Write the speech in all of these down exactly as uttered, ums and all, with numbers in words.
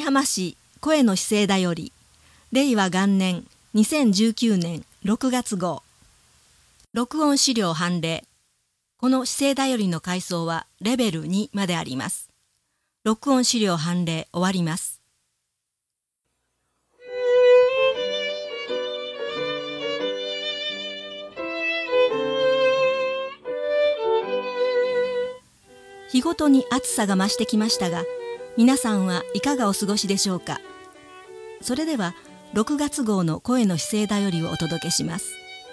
浜市声の姿勢だより令和元年にせんじゅうきゅうねんろくがつ号録音資料判例。この姿勢だよりの階層はレベルにまであります。録音資料判例終わります。日ごとに暑さが増してきましたが、皆さんはいかがお過ごしでしょうか。それではろくがつ号の声の姿勢だよりをお届けします。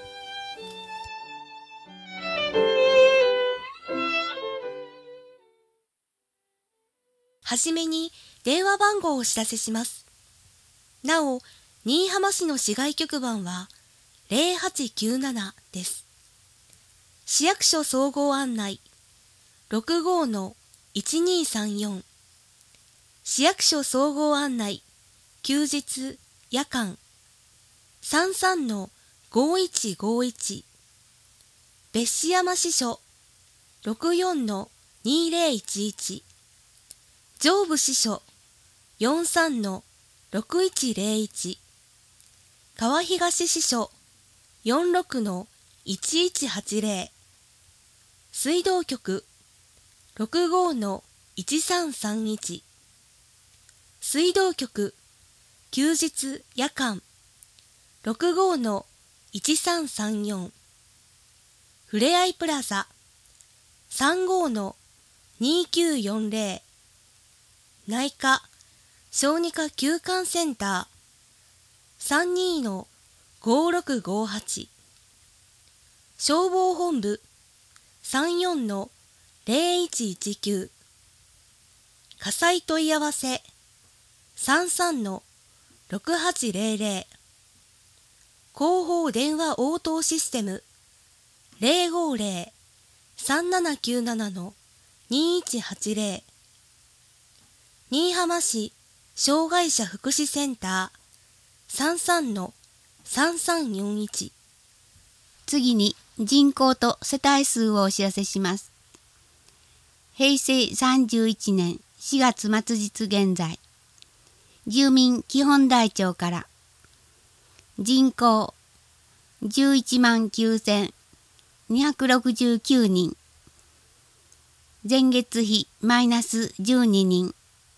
はじめに電話番号をお知らせします。なお、新居浜市の市外局番はゼロはちきゅうななです。市役所総合案内 ろくごのいちにさんよん、市役所総合案内休日夜間 さんさんのごいちごいち、別紙山支所 ろくよんのにゼロいちいち、上部支所 よんさんのろくいちゼロいち、川東支所 よんろくのいちいちはちゼロ、水道局 ろくごのいちさんさんいち、水道局休日夜間 ろくごのいちさんさんよん、ふれあいプラザ さんごのにきゅうよんゼロ、内科小児科休館センター さんにのごろくごはち、消防本部 さんよんのゼロいちいちきゅう、火災問い合わせ さんさんのろくはちゼロゼロ、広報電話応答システム ゼロごゼロ さんななきゅうななのにいちはちゼロ、新居浜市障害者福祉センター さんさんのさんさんよんいち。 次に人口と世帯数をお知らせします。へいせいさんじゅういちねんしがつ末日現在、住民基本台帳から人口じゅういちまんきゅうせんにひゃくろくじゅうきゅうにん、前月比マイナスじゅうににん、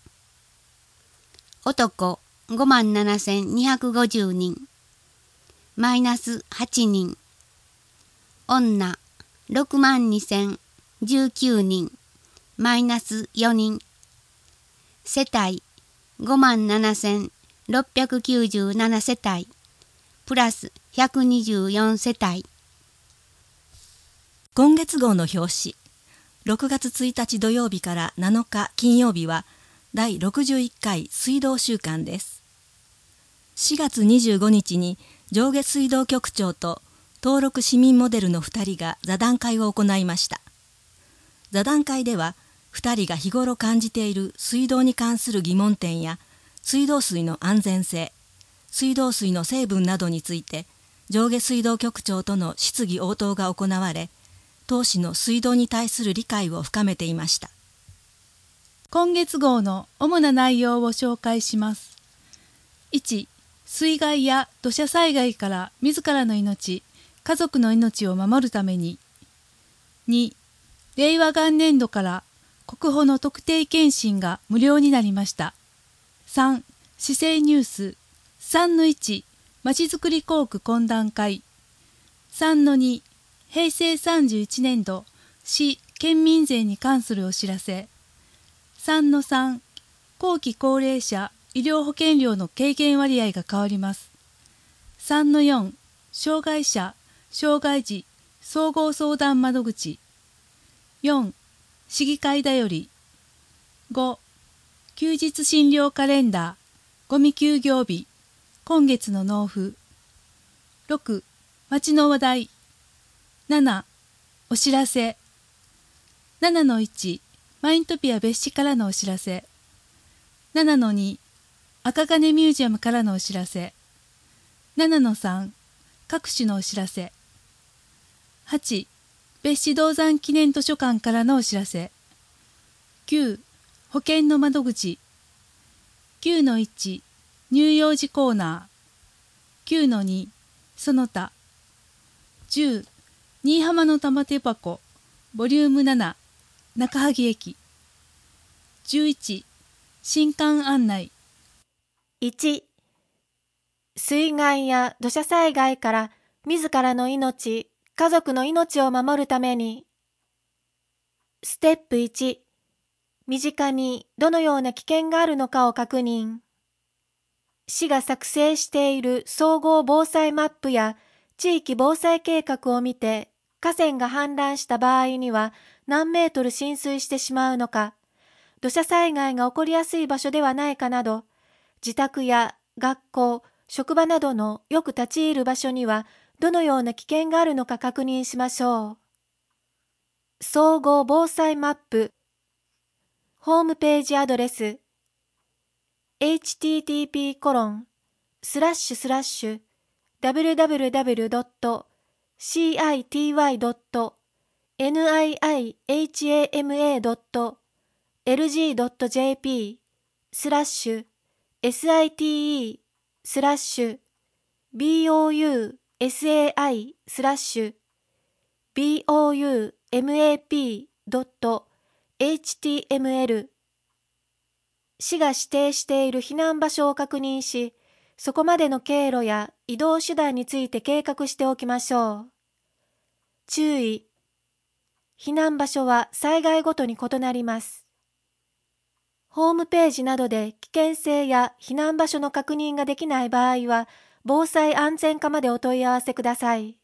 男ごまんななせんにひゃくごじゅうにん、マイナスはちにん、女ろくまんにせんじゅうきゅうにん、マイナスよにん、世帯ごまんななせんろっぴゃくきゅうじゅうなな世帯、プラスひゃくにじゅうよん世帯。 今月号の表紙、ろくがつついたち土曜日からなのか金曜日はだいろくじゅういっかい水道週間です。しがつにじゅうごにちに上下水道局長と登録市民モデルのふたりが座談会を行いました。座談会ではふたりが日頃感じている水道に関する疑問点や水道水の安全性、水道水の成分などについて上下水道局長との質疑応答が行われ、当市の水道に対する理解を深めていました。 今月号の主な内容を紹介します。いち、水害や土砂災害から自らの命、家族の命を守るために。に、令和元年度から国保の特定健診が無料になりました。さん、市政ニュース。さんのいち、まちづくり工区懇談会。さんのに、へいせいさんじゅういちねんど市県民税に関するお知らせ。さんのさん、後期高齢者医療保険料の軽減割合が変わります。さんのよん、障害者障害児総合相談窓口。よん、市議会だより。ご、休日診療カレンダーゴミ休業日今月の納付。ろく、町の話題。なな、お知らせ。ななのいち、マイントピア別紙からのお知らせ。ななのに、赤金ミュージアムからのお知らせ。ななのさん、各種のお知らせ。はち、別紙銅山記念図書館からのお知らせ。きゅう、保険の窓口。 きゅうのいち 乳幼児コーナー、きゅうのに その他、じゅう新居浜の玉手箱ボリュームなな中萩駅、じゅういち新館案内。 いち、水害や土砂災害から自らの命、家族の命を守るために。ステップいち、身近にどのような危険があるのかを確認。市が作成している総合防災マップや地域防災計画を見て、河川が氾濫した場合には何メートル浸水してしまうのか、土砂災害が起こりやすい場所ではないかなど、自宅や学校、職場などのよく立ち入る場所にはどのような危険があるのか確認しましょう。総合防災マップホームページアドレス エイチティーティーピーコロンスラッシュスラッシュダブリューダブリューダブリュードットシーアイティーワイドットニーハマドットエルジードットジェーピースラッシュ スラッシュ ビーオーユーエスエーアイ スラッシュ ビーオーユーエムエーピー ドット エイチティーエムエル 市が指定している避難場所を確認し、そこまでの経路や移動手段について計画しておきましょう。注意。避難場所は災害ごとに異なります。ホームページなどで危険性や避難場所の確認ができない場合は、防災安全課までお問い合わせください。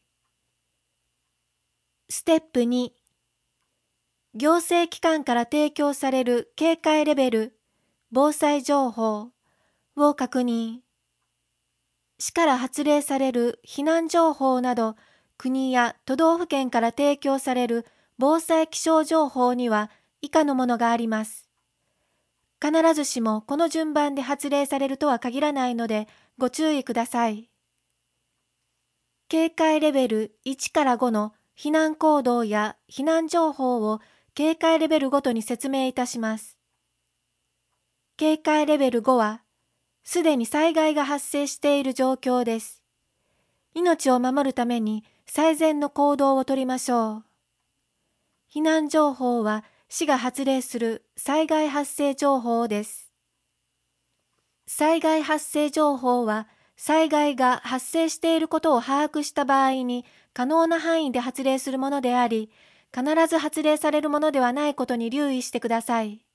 ステップに、行政機関から提供される警戒レベル、防災情報を確認。市から発令される避難情報など、国や都道府県から提供される防災気象情報には以下のものがあります。必ずしもこの順番で発令されるとは限らないのでご注意ください。警戒レベルいちからごの避難行動や避難情報を警戒レベルごとに説明いたします。警戒レベルごは、すでに災害が発生している状況です。命を守るために最善の行動をとりましょう。避難情報は市が発令する災害発生情報です。災害発生情報は、災害が発生していることを把握した場合に可能な範囲で発令するものであり、必ず発令されるものではないことに留意してください。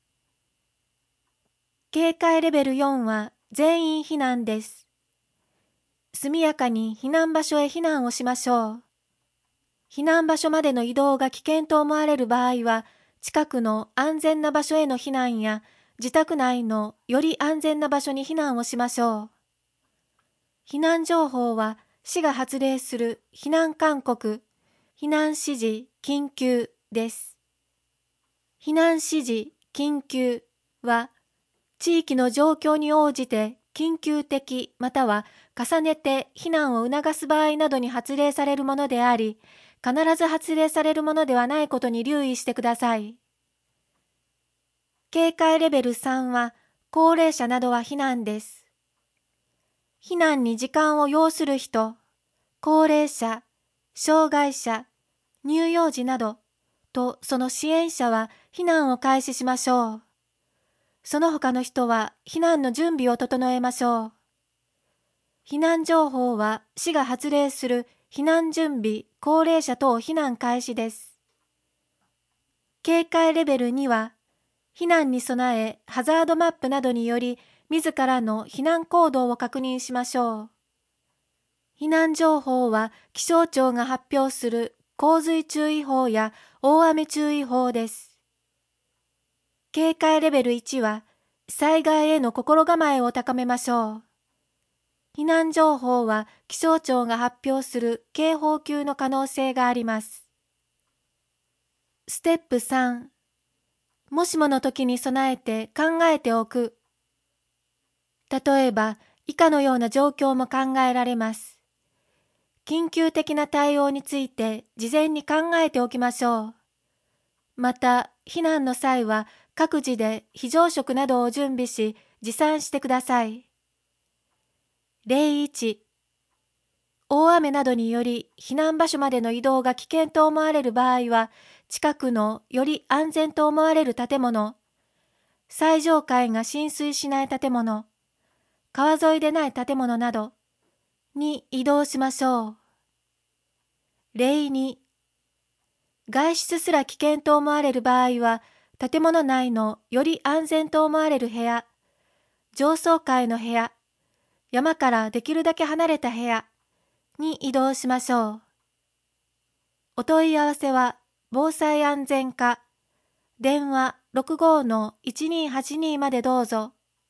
警戒レベルよんは全員避難です。速やかに避難場所へ避難をしましょう。避難場所までの移動が危険と思われる場合は、近くの安全な場所への避難や、自宅内のより安全な場所に避難をしましょう。避難情報は、市が発令する避難勧告、避難指示、緊急です。避難指示、緊急は、地域の状況に応じて緊急的または重ねて避難を促す場合などに発令されるものであり、必ず発令されるものではないことに留意してください。警戒レベルさんは、高齢者などは避難です。避難に時間を要する人、高齢者、障害者、乳幼児などとその支援者は避難を開始しましょう。その他の人は避難の準備を整えましょう。避難情報は市が発令する避難準備、高齢者等避難開始です。警戒レベルには、避難に備えハザードマップなどにより自らの避難行動を確認しましょう。避難情報は気象庁が発表する洪水注意報や大雨注意報です。警戒レベルいちは、災害への心構えを高めましょう。避難情報は気象庁が発表する警報級の可能性があります。ステップさん、もしもの時に備えて考えておく。例えば、以下のような状況も考えられます。緊急的な対応について事前に考えておきましょう。また、避難の際は各自で非常食などを準備し、 持参してください。れいいち、大雨などにより避難場所までの移動が危険と思われる場合は、近くのより安全と思われる建物、最上階が浸水しない建物、川沿いでない建物などに移動しましょう。れいに、外出すら危険と思われる場合は、建物内のより安全と思われる部屋、上層階の部屋、山からできるだけ離れた部屋に移動しましょう。お問い合わせは、防災安全課、電話 ろくごのいちにはちに までどうぞ。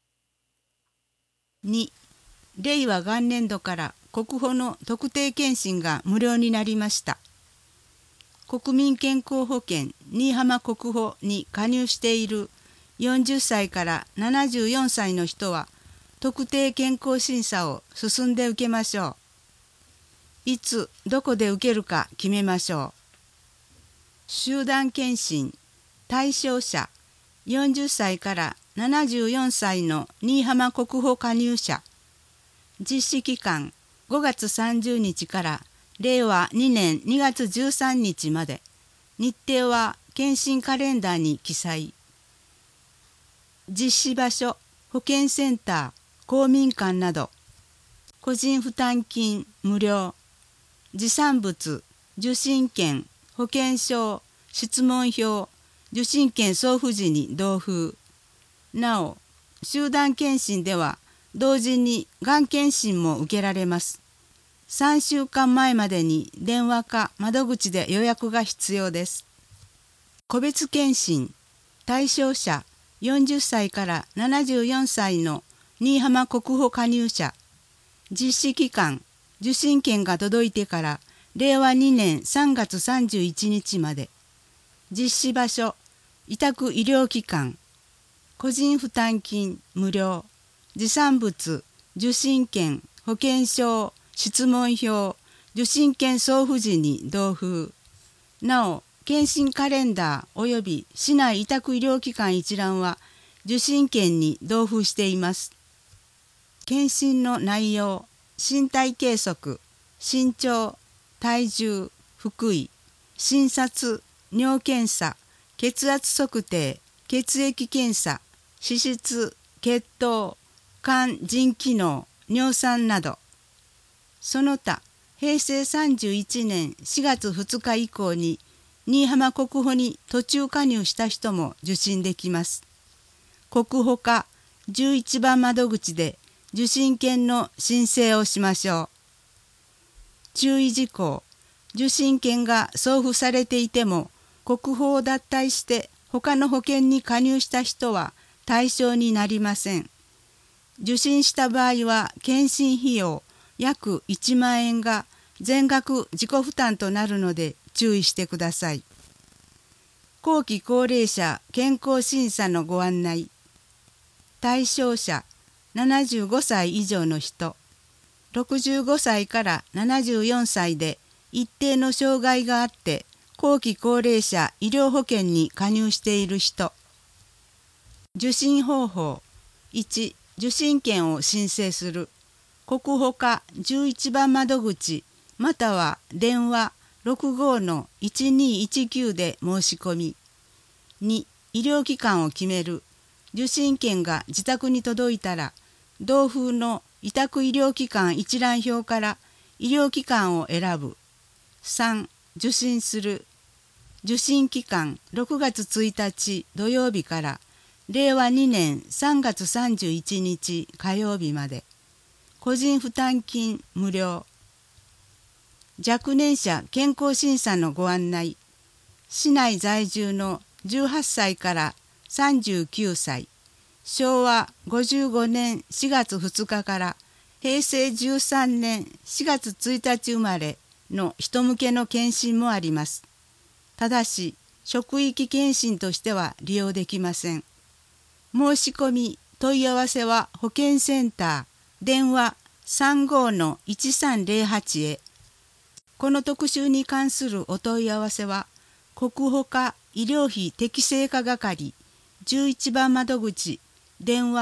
に、令和元年度から国保の特定健診が無料になりました。国民健康保険新居浜国保に加入しているよんじゅっさいからななじゅうよんさいの人は特定健康審査を進んで受けましょう。いつどこで受けるか決めましょう。集団健診対象者よんじゅっさいからななじゅうよんさいの新居浜国保加入者、実施期間ごがつさんじゅうにちかられいわにねんにがつじゅうさんにちまで。日程は健診カレンダーに記載。実施場所、保健センター、公民館など。個人負担金無料。持参物、受診券、保険証、質問票、受診券送付時に同封。なお、集団検診では同時にがん検診も受けられます。さんしゅうかんまえまでに電話か窓口で予約が必要です。個別検診対象者よんじゅっさいからななじゅうよんさいの新居浜国保加入者、実施期間受診券が届いてかられいわにねんさんがつさんじゅういちにちまで。実施場所委託医療機関、個人負担金無料、持参物、受診券、保険証、質問票、受診券送付時に同封。なお、検診カレンダー及び市内委託医療機関一覧は受診券に同封しています。検診の内容、身体計測、身長、体重、腹囲、診察、尿検査、血圧測定、血液検査、脂質、血糖、肝腎機能、尿酸など。その他、へいせいさんじゅういちねんしがつふつか以降に新居浜国保に途中加入した人も受診できます。国保課じゅういちばん窓口で受診券の申請をしましょう。注意事項、受診券が送付されていても国保を脱退して他の保険に加入した人は対象になりません。受診した場合は検診費用約いちまんえんが全額自己負担となるので注意してください。後期高齢者健康審査のご案内。対象者ななじゅうごさい以上の人、ろくじゅうごさいからななじゅうよんさいで一定の障害があって後期高齢者医療保険に加入している人。受診方法。いち、受診券を申請する。国保課じゅういちばん窓口または電話 ろくごのいちにいちきゅう で申し込み。に、医療機関を決める。受診券が自宅に届いたら同封の委託医療機関一覧表から医療機関を選ぶ。さん、受診する。受診期間ろくがつついたち土曜日かられいわにねんさんがつさんじゅういちにち火曜日まで。個人負担金無料。若年者健康審査のご案内。市内在住のじゅうはっさいからさんじゅうきゅうさい、しょうわごじゅうごねんしがつふつかからへいせいじゅうさんねんしがつついたち生まれの人向けの検診もあります。ただし、職域検診としては利用できません。申し込み、問い合わせは保健センター、電話 さんごのいちさんぜろはち へ。この特集に関するお問い合わせは、国保課医療費適正化係じゅういちばん窓口、電話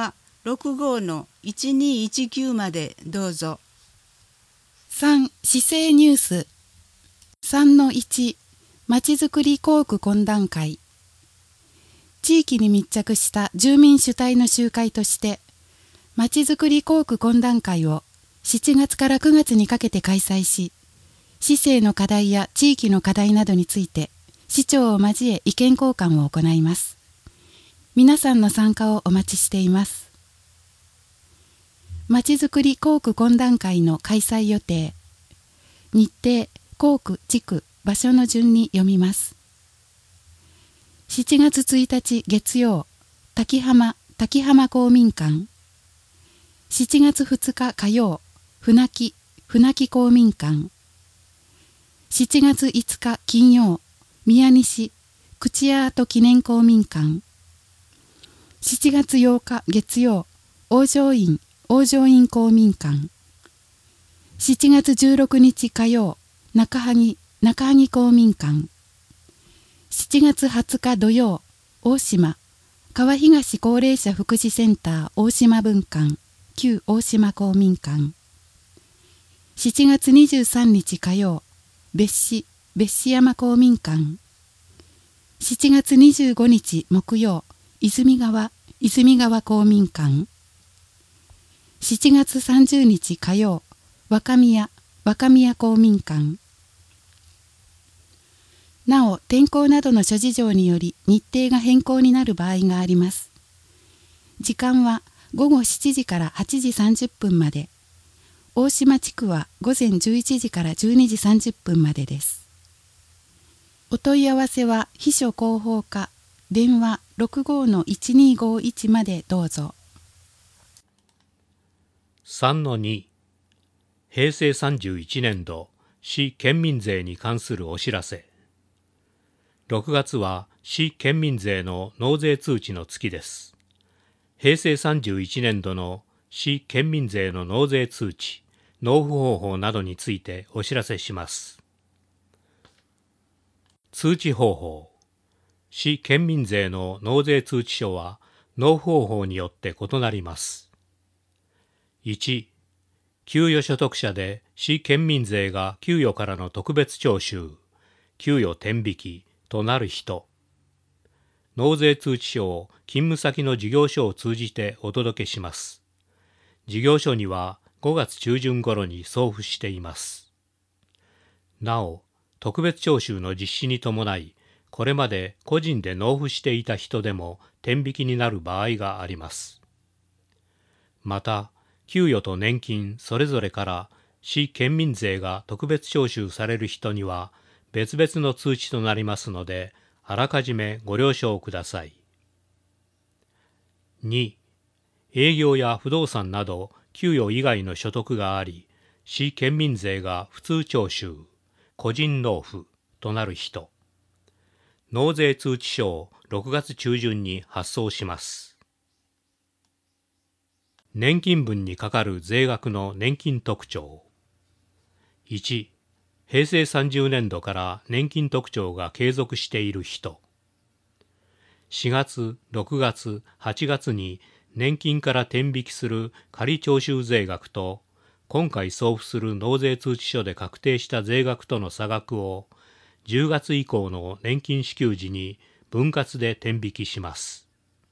ろくごのいちにいちきゅうまでどうぞ。 さん. 市政ニュース さんのいち まちづくり校区懇談会。地域に密着した住民主体の集会としてまちづくり校区懇談会をしちがつからくがつにかけて開催し、市政の課題や地域の課題などについて市長を交え意見交換を行います。皆さんの参加をお待ちしています。まちづくり校区懇談会の開催予定。日程、校区、地区、場所の順に読みます。しちがつついたち月曜、滝浜、滝浜公民館。しちがつふつか火曜、船木、船木公民館。しちがついつか金曜、宮西、口屋跡記念公民館。しちがつようか月曜、王城院、王城院公民館。しちがつじゅうろくにち火曜、中萩、中萩公民館。しちがつはつか土曜、大島、川東高齢者福祉センター大島分館、旧大島公民館。しちがつにじゅうさんにち火曜、別市、別市山公民館。しちがつにじゅうごにち木曜、泉川、泉川公民館。しちがつさんじゅうにち火曜、若宮、若宮公民館。なお、天候などの諸事情により日程が変更になる場合があります。時間はごごしちじからはちじさんじゅっぷんまで。大島地区はごぜんじゅういちじからじゅうにじさんじゅっぷんまでです。お問い合わせは秘書広報課、電話 ろくごのいちにごいち までどうぞ。 さんのに 平成さんじゅういちねんど市県民税に関するお知らせ。ろくがつは市県民税の納税通知の月です。平成さんじゅういちねんどの市県民税の納税通知、納付方法などについてお知らせします。通知方法。市県民税の納税通知書は納付方法によって異なります。いち. 給与所得者で市県民税が給与からの特別徴収、給与天引きとなる人。納税通知書を勤務先の事業所を通じてお届けします。事業所にはごがつちゅうじゅん頃に送付しています。なお、特別徴収の実施に伴い、これまで個人で納付していた人でも天引きになる場合があります。また、給与と年金それぞれから市県民税が特別徴収される人には別々の通知となりますので、あらかじめご了承ください。に. 営業や不動産など給与以外の所得があり、市県民税が普通徴収、個人納付となる人。納税通知書をろくがつちゅうじゅんに発送します。年金分にかかる税額の年金特徴。いち. 平成さんじゅうねんどから年金特徴が継続している人。しがつ、ろくがつ、はちがつに年金から天引きする仮徴収税額と、今回送付する納税通知書で確定した税額との差額を、じゅうがつ以降の年金支給時に分割で天引きします。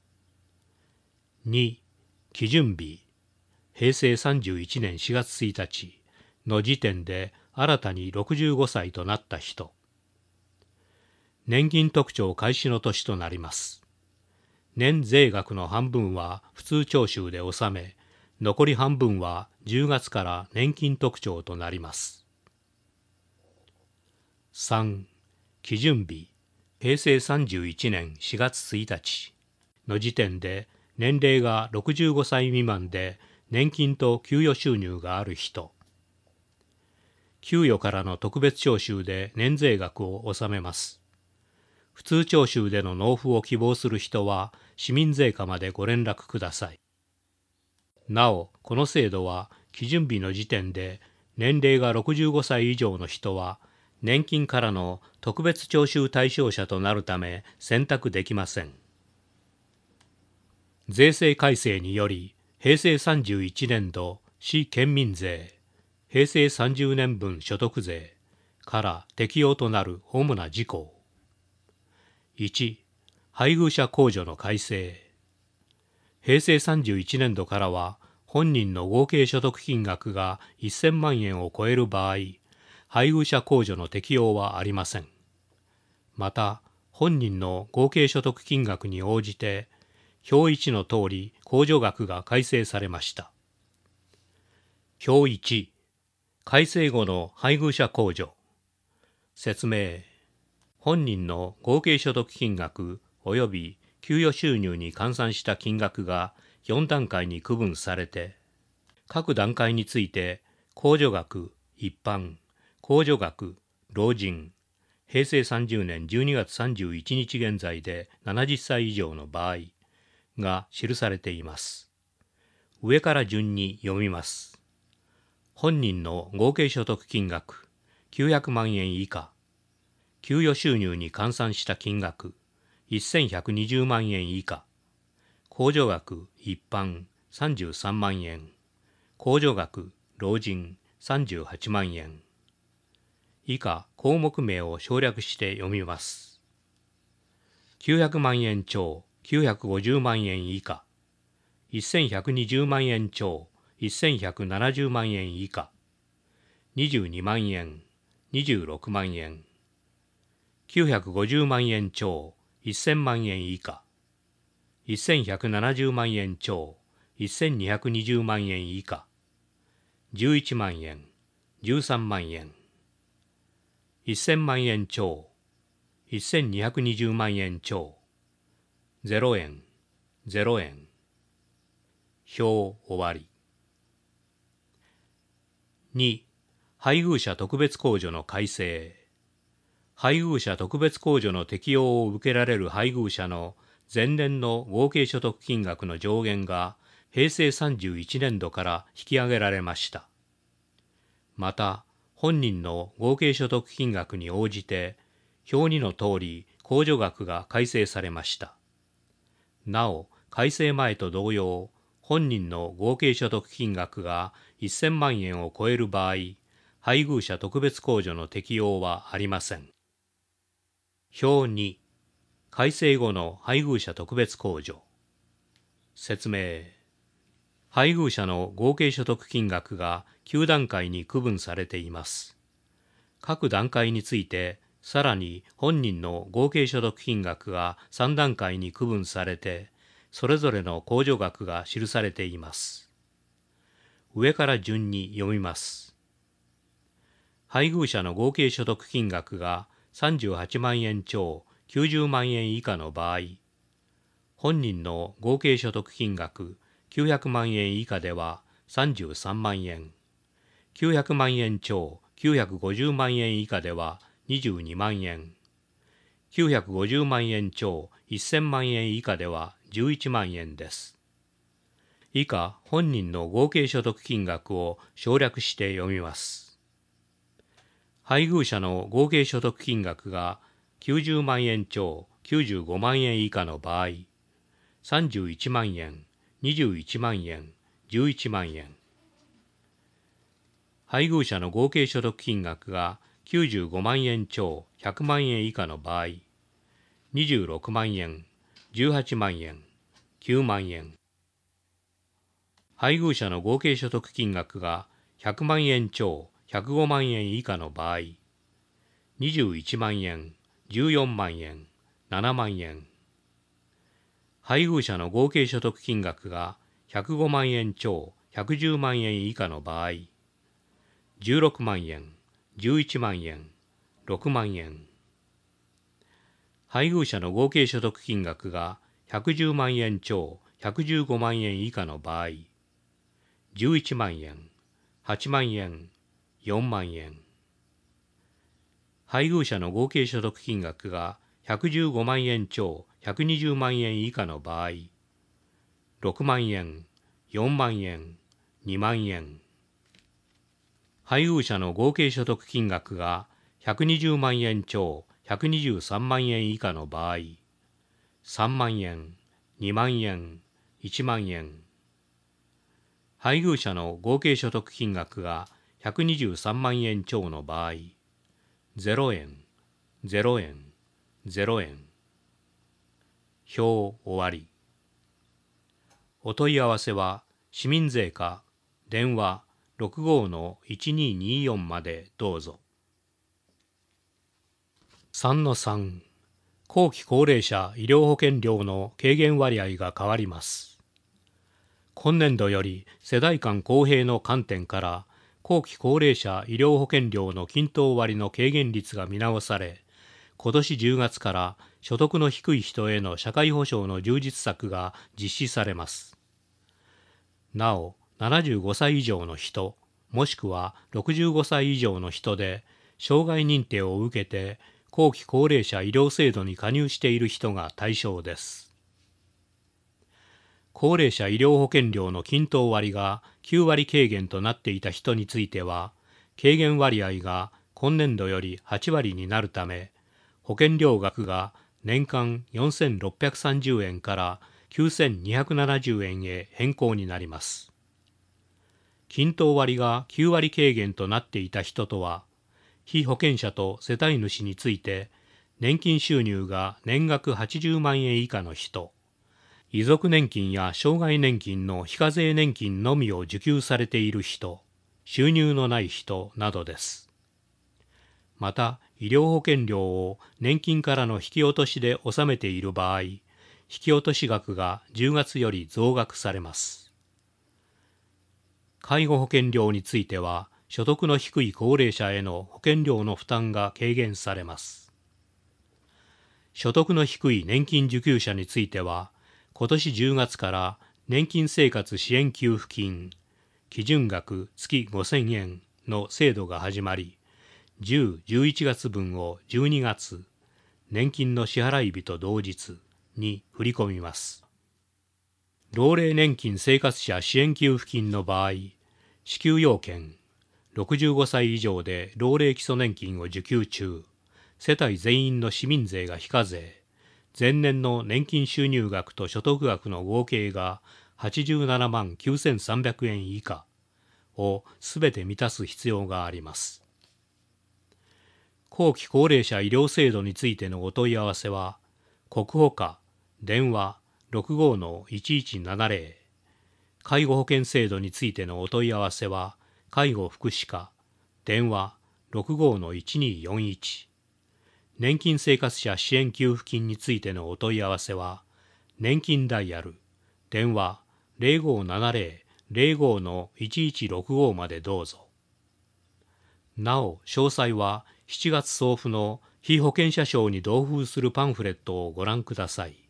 に. 基準日、平成さんじゅういちねんしがつついたちの時点で新たにろくじゅうごさいとなった人。年金特徴開始の年となります。年税額の半分は普通徴収で納め、残り半分はじゅうがつから年金特徴となります。さん. 基準日、平成さんじゅういちねんしがつついたちの時点で年齢がろくじゅうごさい未満で年金と給与収入がある人。給与からの特別徴収で年税額を納めます。普通徴収での納付を希望する人は市民税課までご連絡ください。なお、この制度は基準日の時点で年齢がろくじゅうごさい以上の人は年金からの特別徴収対象者となるため選択できません。税制改正により平成さんじゅういちねんど市県民税、平成さんじゅうねん分所得税から適用となる主な事項。いち、配偶者控除の改正。平成さんじゅういちねんどからは、本人の合計所得金額がせんまんえんを超える場合、配偶者控除の適用はありません。また、本人の合計所得金額に応じて、表いちの通り控除額が改正されました。表いち、改正後の配偶者控除。説明。本人の合計所得金額及び給与収入に換算した金額がよんだんかいに区分されて、各段階について控除額、一般、控除額、老人、平成さんじゅうねんじゅうにがつさんじゅういちにち現在でななじゅっさい以上の場合が記されています。上から順に読みます。本人の合計所得金額きゅうひゃくまんえん以下、給与収入に換算した金額せんひゃくにじゅうまんえん以下、控除額一般さんじゅうさんまんえん、控除額老人さんじゅうはちまんえん。以下項目名を省略して読みます。きゅうひゃくまんえん超きゅうひゃくごじゅうまんえん以下、せんひゃくにじゅうまんえん超せんひゃくななじゅうまんえん以下、にじゅうにまんえん、にじゅうろくまんえん、きゅうひゃくごじゅうまんえん超せんまんえん以下、せんひゃくななじゅうまんえん超せんにひゃくにじゅうまんえん以下、じゅういちまんえん、じゅうさんまんえん、せんまんえん超せんにひゃくにじゅうまんえん超、ゼロえん、ゼロえん。表終わり。に、配偶者特別控除の改正。配偶者特別控除の適用を受けられる配偶者の前年の合計所得金額の上限が平成さんじゅういちねんどから引き上げられました。また、本人の合計所得金額に応じて、表にの通り控除額が改正されました。なお、改正前と同様、本人の合計所得金額がせんまんえんを超える場合、配偶者特別控除の適用はありません。表に、改正後の配偶者特別控除。説明。配偶者の合計所得金額がきゅうだんかいに区分されています。各段階について、さらに本人の合計所得金額がさんだんかいに区分されて、それぞれの控除額が記されています。上から順に読みます。配偶者の合計所得金額がさんじゅうはちまんえん超きゅうじゅうまんえん以下の場合、本人の合計所得金額きゅうひゃくまんえん以下ではさんじゅうさんまんえん、きゅうひゃくまんえん超きゅうひゃくごじゅうまんえん以下ではにじゅうにまんえん、きゅうひゃくごじゅうまんえん超せんまんえん以下ではじゅういちまんえんです。以下、本人の合計所得金額を省略して読みます。配偶者の合計所得金額がきゅうじゅうまんえん超きゅうじゅうごまんえん以下の場合、さんじゅういちまんえん、にじゅういちまんえん、じゅういちまんえん。配偶者の合計所得金額がきゅうじゅうごまんえん超ひゃくまんえん以下の場合、にじゅうろくまんえん、じゅうはちまんえん、きゅうまんえん。配偶者の合計所得金額がひゃくまんえん超ひゃくごまんえん以下の場合、にじゅういちまんえん、じゅうよんまんえん、ななまんえん。配偶者の合計所得金額がひゃくごまんえん超ひゃくじゅうまんえん以下の場合、じゅうろくまんえん、じゅういちまんえん、ろくまんえん。配偶者の合計所得金額がひゃくじゅうまんえん超ひゃくじゅうごまんえん以下の場合、じゅういちまんえん、はちまんえん、よんまんえん。配偶者の合計所得金額がひゃくじゅうごまんえん超ひゃくにじゅうまんえん以下の場合、ろくまんえん、よんまんえん、にまんえん。配偶者の合計所得金額がひゃくにじゅうまんえん超ひゃくにじゅうさんまんえん以下の場合、さんまんえん、にまんえん、いちまんえん。 配偶者の合計所得金額がひゃくにじゅうさんまんえん超の場合、ゼロえん、ゼロえん、ゼロえん。表終わり。お問い合わせは市民税課電話 ろくごーのいちにーにーよん までどうぞ。さんのさん、後期高齢者医療保険料の軽減割合が変わります。今年度より世代間公平の観点から後期高齢者医療保険料の均等割の軽減率が見直され、今年じゅうがつから所得の低い人への社会保障の充実策が実施されます。なお、ななじゅうごさい以上の人、もしくはろくじゅうごさい以上の人で、障害認定を受けて後期高齢者医療制度に加入している人が対象です。高齢者医療保険料の均等割がきゅうわり軽減となっていた人については、軽減割合が今年度よりはちわりになるため、保険料額が年間よんせんろっぴゃくさんじゅうえんからきゅうせんにひゃくななじゅうえんへ変更になります。均等割がきゅうわり軽減となっていた人とは、被保険者と世帯主について年金収入が年額はちじゅうまんえん以下の人、遺族年金や障害年金の非課税年金のみを受給されている人、収入のない人などです。また、医療保険料を年金からの引き落としで納めている場合、引き落とし額がじゅうがつより増額されます。介護保険料については、所得の低い高齢者への保険料の負担が軽減されます。所得の低い年金受給者については、今年じゅうがつから年金生活支援給付金、基準額月ごせんえんの制度が始まり、じゅう、じゅういちがつぶんをじゅうにがつ、年金の支払い日と同日に振り込みます。老齢年金生活者支援給付金の場合、支給要件、ろくじゅうごさい以上で老齢基礎年金を受給中、世帯全員の市民税が非課税、前年の年金収入額と所得額の合計がはちじゅうななまんきゅうせんさんびゃくえん以下をすべて満たす必要があります。後期高齢者医療制度についてのお問い合わせは、国保課電話 ろくごーのいちいちななぜろ、介護保険制度についてのお問い合わせは、介護福祉課電話 ろくごーのいちにーよんいち、年金生活者支援給付金についてのお問い合わせは、年金ダイヤル電話 ぜろごーななぜろ ぜろごーのいちいちろくごー までどうぞ。なお、詳細はしちがつ送付の被保険者証に同封するパンフレットをご覧ください。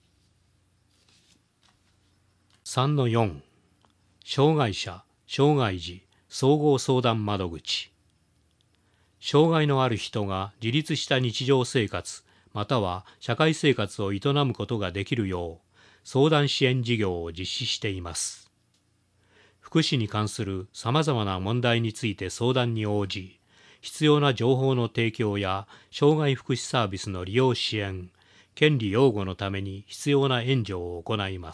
さんのよん、障害者・障害児総合相談窓口。障害のある人が自立した日常生活または社会生活を営むことができるよう相談支援事業を実施しています。福祉に関するさまざまな問題について相談に応じ、必要な情報の提供や障害福祉サービスの利用支援、権利擁護のために必要な援助を行います。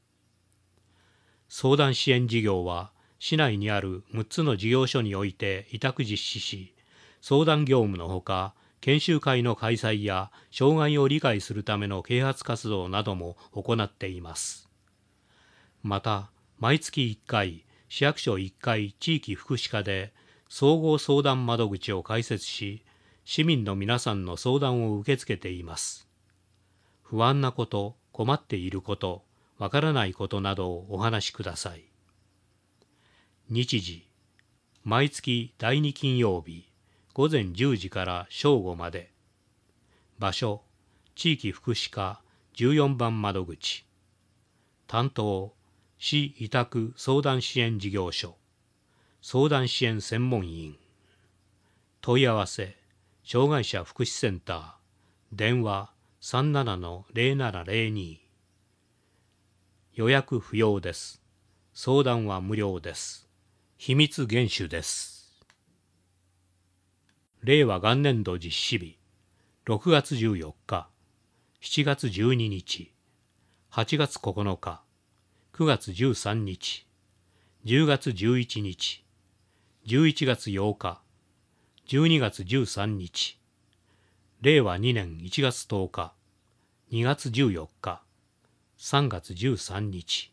相談支援事業は市内にあるむっつの事業所において委託実施し、相談業務のほか、研修会の開催や障害を理解するための啓発活動なども行っています。また、毎月いっかい、市役所いっかい地域福祉課で総合相談窓口を開設し、市民の皆さんの相談を受け付けています。不安なこと、困っていること、わからないことなどをお話しください。日時、毎月だいに金曜日、ごぜんじゅうじから正午まで。場所、地域福祉課じゅうよんばん窓口。担当、市委託相談支援事業所、相談支援専門員。問い合わせ、障害者福祉センター、電話 さんななのぜろななぜろに。予約不要です。相談は無料です。秘密厳守です。令和元年度実施日、ろくがつじゅうよっか、しちがつじゅうににち、はちがつここのか、くがつじゅうさんにち、 じゅうがつじゅういちにち、じゅういちがつようか、じゅうにがつじゅうさんにち、れいわにねんいちがつとおか、にがつじゅうよっか、さんがつじゅうさんにち。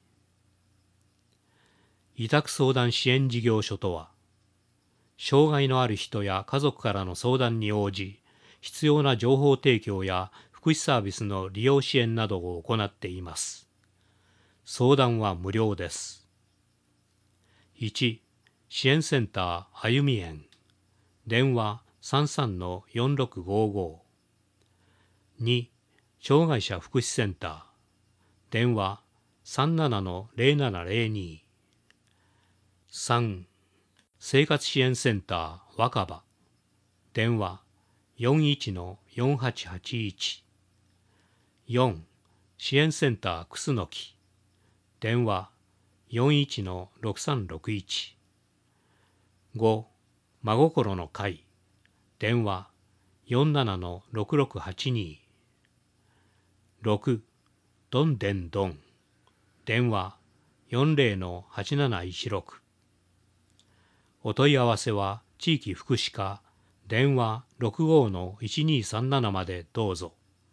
委託相談支援事業所とは、障害のある人や家族からの相談に応じ、必要な情報提供や福祉サービスの利用支援などを行っています。相談は無料です。いち、支援センターあゆみ園、電話 さんさんのよんろくごご。に、障害者福祉センター、電話 さんななのぜろななぜろに。さん、生活支援センター若葉、電話 よんいちのよんはちはちいち。よん、支援センターくすのき、電話 よんいちのろくさんろくいち。ご、真心の会、電話 よんななのろくろくはちに。ろく、どんでんどん、電話 よんぜろのはちなないちろく。お問い合わせは地域福祉課、電話 ろくごのいちにさんななまでどうぞ。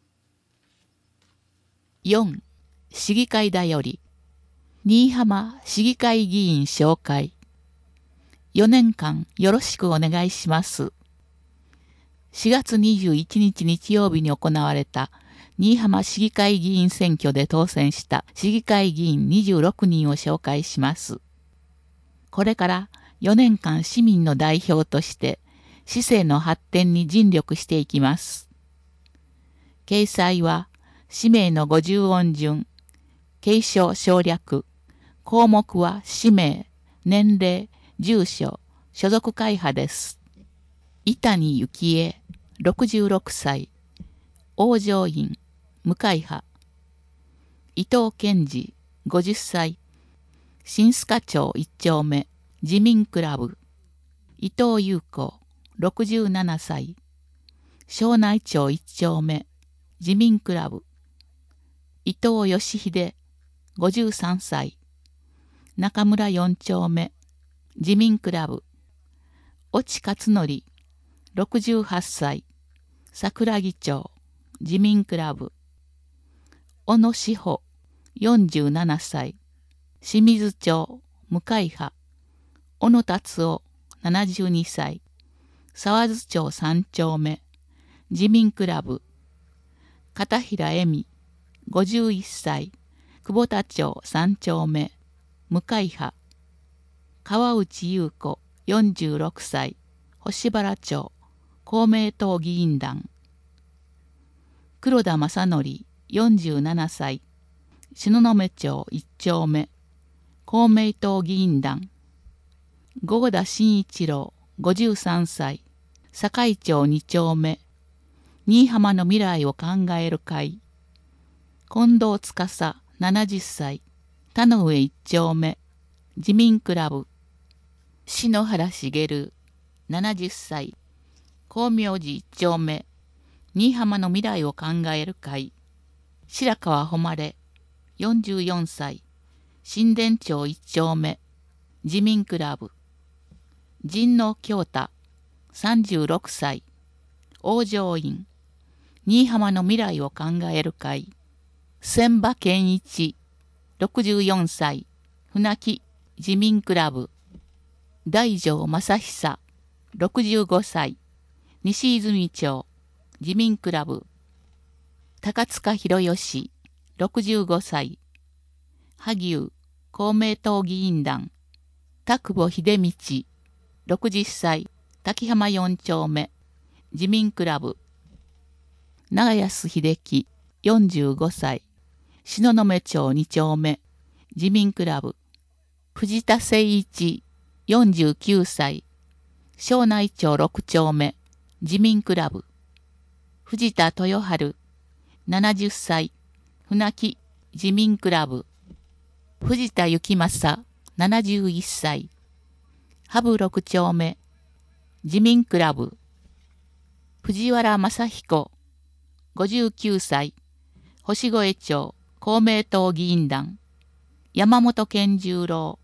よん、市議会だより、新居浜市議会議員紹介。よねんかんよろしくお願いします。しがつにじゅういちにち日曜日に行われた新居浜市議会議員選挙で当選した市議会議員にじゅうろくにんを紹介します。これからよねんかん市民の代表として市政の発展に尽力していきます。掲載は氏名のごじゅうおん順、継承省略、項目は氏名、年齢、住所、所属会派です。伊谷幸恵、ろくじゅうろくさい、往生院、無会派。伊藤健二、ごじゅっさい、新須賀町いっ丁目、自民クラブ。伊藤優子、ろくじゅうななさい、庄内町いっ丁目、自民クラブ。伊藤義秀、ごじゅうさんさい、中村よん丁目、自民クラブ。越智勝則、ろくじゅうはっさい、桜木町、自民クラブ。小野志保、よんじゅうななさい、清水町、無会派。小野達夫、ななじゅうにさい、沢津町さん丁目、自民クラブ。片平恵美、ごじゅういっさい、久保田町さん丁目、無会派。川内優子、よんじゅうろくさい、星原町、公明党議員団。黒田正則、よんじゅうななさい、東雲町いっ丁目、公明党議員団。合田真一郎、ごじゅうさんさい、堺町に丁目、新居浜の未来を考える会。近藤司、ななじゅっさい、田上いっ丁目、自民クラブ。篠原茂、ななじゅっさい、光明寺いっ丁目、新居浜の未来を考える会。白川誉、よんじゅうよんさい、新田町いっ丁目、自民クラブ。神野京太、さんじゅうろくさい、往生院、新居浜の未来を考える会。千葉健一、ろくじゅうよんさい、船木、自民クラブ。大城正久、ろくじゅうごさい、西泉町、自民クラブ。高塚博義、ろくじゅうごさい、萩生、公明党議員団。田久保秀道、ろくじゅっさい、滝浜よん丁目、自民クラブ。長安秀樹、よんじゅうごさい、東雲町に丁目、自民クラブ。藤田誠一、よんじゅうきゅうさい、庄内町ろく丁目、自民クラブ。藤田豊春、ななじゅっさい、船木、自民クラブ。藤田幸正、ななじゅういっさい、羽生ろく丁目、自民クラブ。藤原正彦、ごじゅうきゅうさい、星越町、公明党議員団。山本健十郎、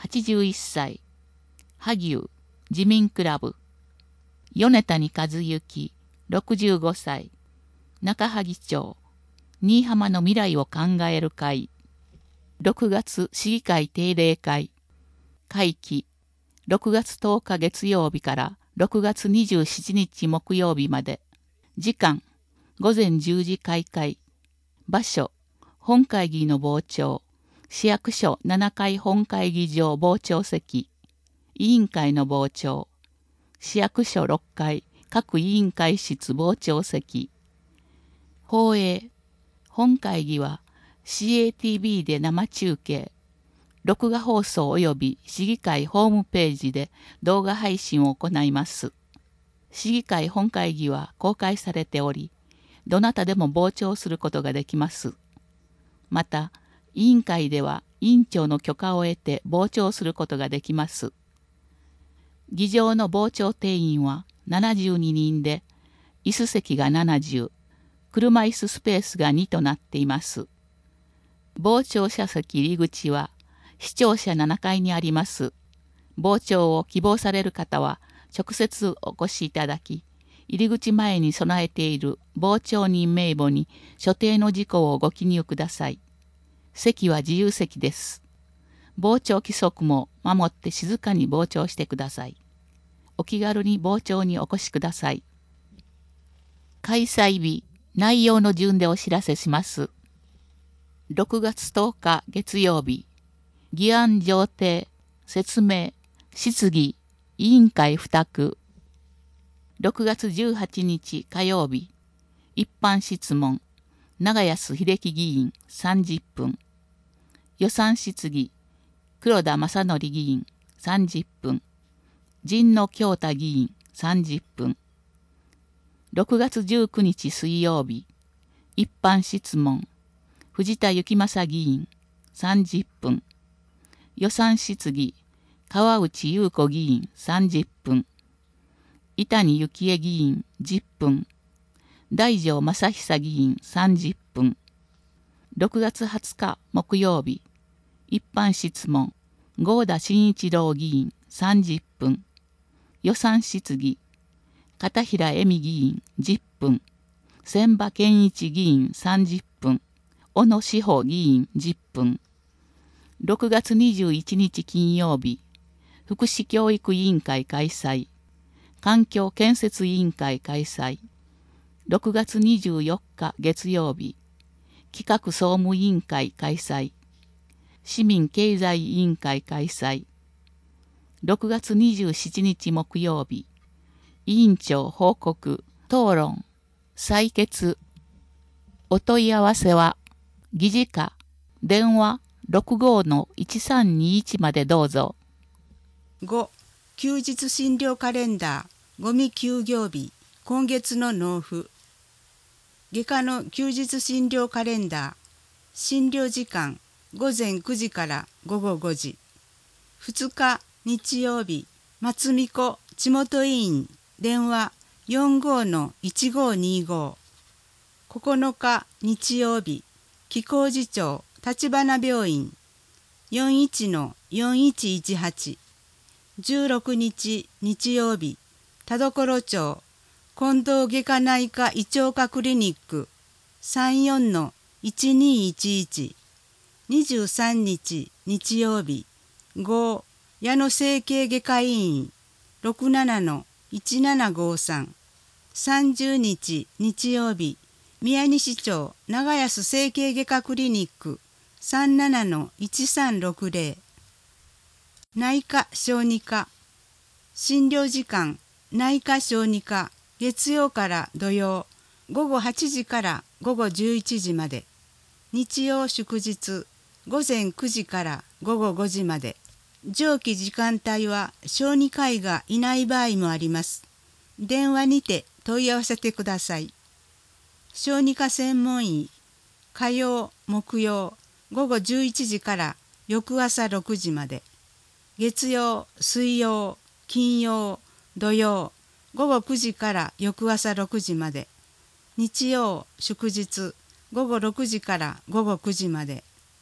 はちじゅういっさい、萩生自民クラブ。米谷和幸、ろくじゅうごさい、中萩町、新居浜の未来を考える会。ろくがつ市議会定例会。会期、ろくがつとおか月曜日からろくがつにじゅうしちにち木曜日まで。時間、ごぜんじゅうじ開会。場所、本会議の傍聴。市役所ななかい本会議場傍聴席。委員会の傍聴。市役所ろっかい各委員会室傍聴席。放映。本会議は シーエーティービー で生中継。録画放送及び市議会ホームページで動画配信を行います。市議会本会議は公開されており、どなたでも傍聴することができます。また、委員会では委員長の許可を得て傍聴することができます。議場の傍聴定員はななじゅうににんで、椅子席がななじゅう、車椅子スペースがにとなっています。傍聴者席入り口は視聴者ななかいにあります。傍聴を希望される方は直接お越しいただき、入り口前に備えている傍聴人名簿に所定の事項をご記入ください。席は自由席です。傍聴規則も守って静かに傍聴してください。お気軽に傍聴にお越しください。開催日、内容の順でお知らせします。ろくがつとおか月曜日、議案上呈、説明、質疑、委員会付託。ろくがつじゅうはちにち火曜日、一般質問、長安秀樹議員さんじゅっぷん。予算質疑、黒田正則議員さんじゅっぷん。神野京太議員さんじゅっぷん。ろくがつじゅうくにち水曜日、一般質問、藤田幸正議員さんじゅっぷん。予算質疑、川内優子議員さんじゅっぷん。伊谷幸恵議員じゅっぷん。大城正久議員さんじゅっぷん。ろくがつはつか木曜日、一般質問、合田真一郎議員さんじゅっぷん。予算質疑、片平恵美議員じゅっぷん。千葉健一議員さんじゅっぷん。小野志保議員じゅっぷん。ろくがつにじゅういちにち金曜日、福祉教育委員会開催。環境建設委員会開催。ろくがつにじゅうよっか月曜日、企画総務委員会開催。市民経済委員会開催。ろくがつにじゅうしちにち木曜日、委員長報告、討論、採決。お問い合わせは、議事課、電話 ろくごのいちさんにいち までどうぞ。 ご. 休日診療カレンダー、ゴミ休業日、今月の納付。外科の休日診療カレンダー、診療時間、ごぜんくじからごごごじ。ふつか日曜日、松美子地元委員、電話 よんごのいちごにご。ここのか日曜日、紀行寺町立花病院 よんいちのよんいちいちはち。じゅうろくにち日曜日、田所町近藤外科内科胃腸科クリニック さんよんのいちにいちいち。にじゅうさんにち日曜日、ご矢野整形外科医院 ろくななのいちななごさん。さんじゅうにち日曜日、宮西町長安整形外科クリニック さんななのいちさんろくぜろ。内科小児科、診療時間、内科小児科、月曜から土曜、ごごはちじからごごじゅういちじまで。日曜祝日、ごぜんくじからごごごじまで。上記時間帯は小児科医がいない場合もあります。電話にて問い合わせてください。小児科専門医、火曜、木曜、ごごじゅういちじから翌朝ろくじまで。月曜、水曜、金曜、土曜、ごごくじから翌朝ろくじまで。日曜、祝日、ごごろくじからごごくじまで。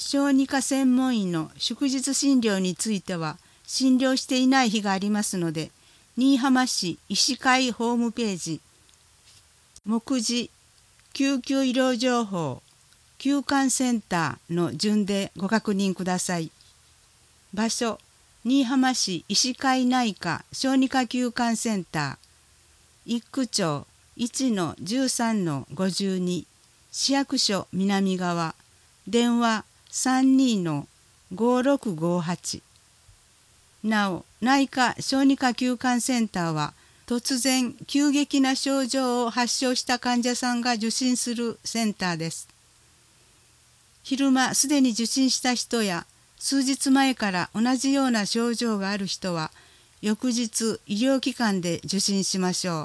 小児科専門医の祝日診療については診療していない日がありますので、新居浜市医師会ホームページ、目次救急医療情報急患センターの順でご確認ください。場所、新居浜市医師会内科小児科急患センター、一区町 いちのじゅうさんのごじゅうに、市役所南側、電話 さんにのごろくごはち。なお、内科小児科急患センターは、突然急激な症状を発症した患者さんが受診するセンターです。昼間すでに受診した人や、数日前から同じような症状がある人は、翌日医療機関で受診しましょ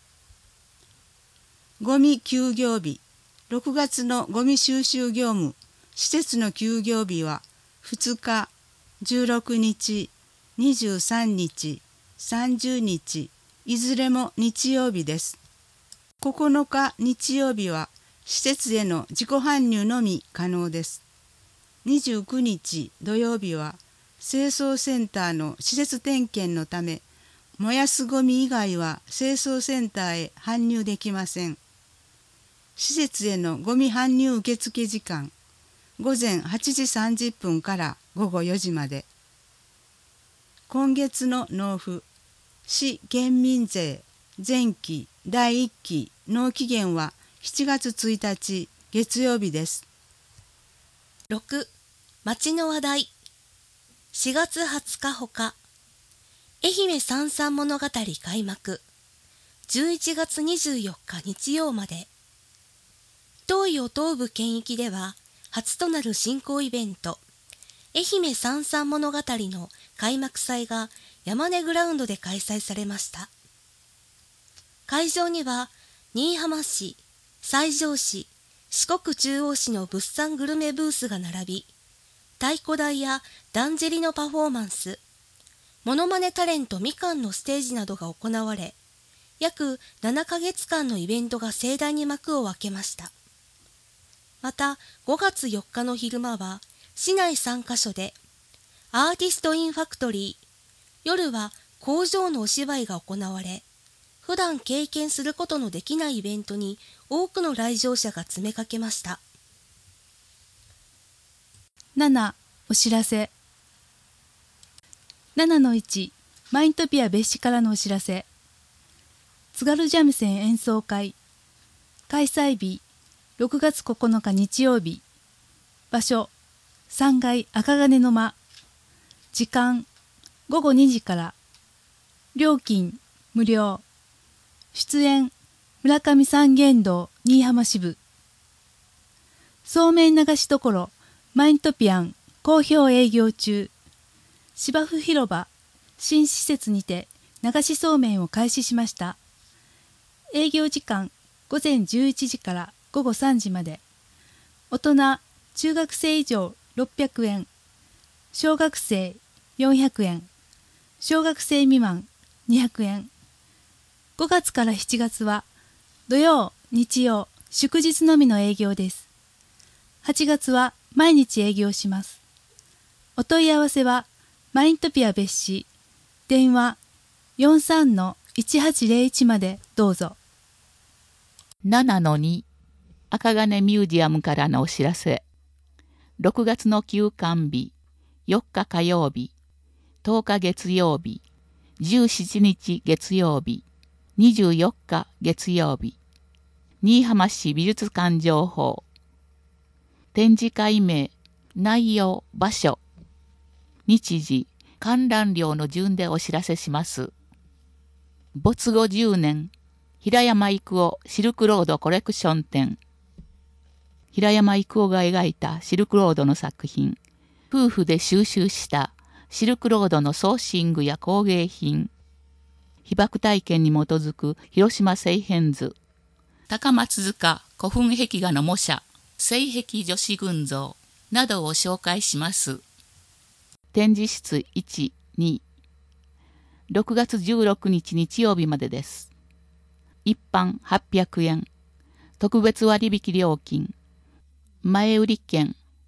う。ゴミ休業日、ろくがつのゴミ収集業務、施設の休業日はふつか、じゅうろくにち、にじゅうさんにち、さんじゅうにち、いずれも日曜日です。ここのか日曜日は施設への自己搬入のみ可能です。にじゅうくにち土曜日は清掃センターの施設点検のため、燃やすゴミ以外は清掃センターへ搬入できません。施設へのゴミ搬入受付時間、ごぜんはちじさんじゅっぷんからごごよじまで。今月の納付、市県民税前期だいいっき納期限はしちがつついたち月曜日です。 ろく. 町の話題。しがつはつかほか、愛媛さんさん物語開幕。じゅういちがつにじゅうよっか日曜まで。東予東部県域では初となる振興イベント、愛媛さんさん物語の開幕祭が山根グラウンドで開催されました。会場には新居浜市、西条市、四国中央市の物産グルメブースが並び、太鼓台やだんじりのパフォーマンス、モノマネタレントみかんのステージなどが行われ、約ななかげつかんのイベントが盛大に幕を開けました。またごがつよっかの昼間は市内さんかしょでアーティストインファクトリー、夜は工場のお芝居が行われ、普段経験することのできないイベントに多くの来場者が詰めかけました。 なな. お知らせ。ななのいち. マイントピア別紙からのお知らせ。津軽三味線演奏会。開催日ろくがつここのか日曜日。場所さんがい赤金の間。時間ごごにじから。料金無料。出演村上三元堂新居浜支部。そうめん流しどころマイントピアン好評営業中。芝生広場新施設にて流しそうめんを開始しました。営業時間ごぜんじゅういちじからごごさんじまで。大人中学生以上ろっぴゃくえん、小学生よんひゃくえん、小学生未満にひゃくえん。ごがつからしちがつは土曜、日曜、祝日のみの営業です。はちがつは毎日営業します。お問い合わせはマイントピア別紙、電話 よんさんのいちはちぜろいち までどうぞ。 ななのに 赤金ミュージアムからのお知らせ。ろくがつの休館日、よっか火曜日、とおか月曜日、じゅうしちにち月曜日、にじゅうよっか月曜日。新居浜市美術館情報。展示会名、内容、場所、日時、観覧料の順でお知らせします。没後じゅうねん、平山郁夫シルクロードコレクション展。平山郁夫が描いたシルクロードの作品、夫婦で収集したシルクロードのソーシングや工芸品、被爆体験に基づく広島製片図、高松塚古墳壁画の模写、聖壁女子群像などを紹介します。展示室いち、に、ろくがつじゅうろくにち日曜日までです。一般はっぴゃくえん、特別割引料金、前売り券、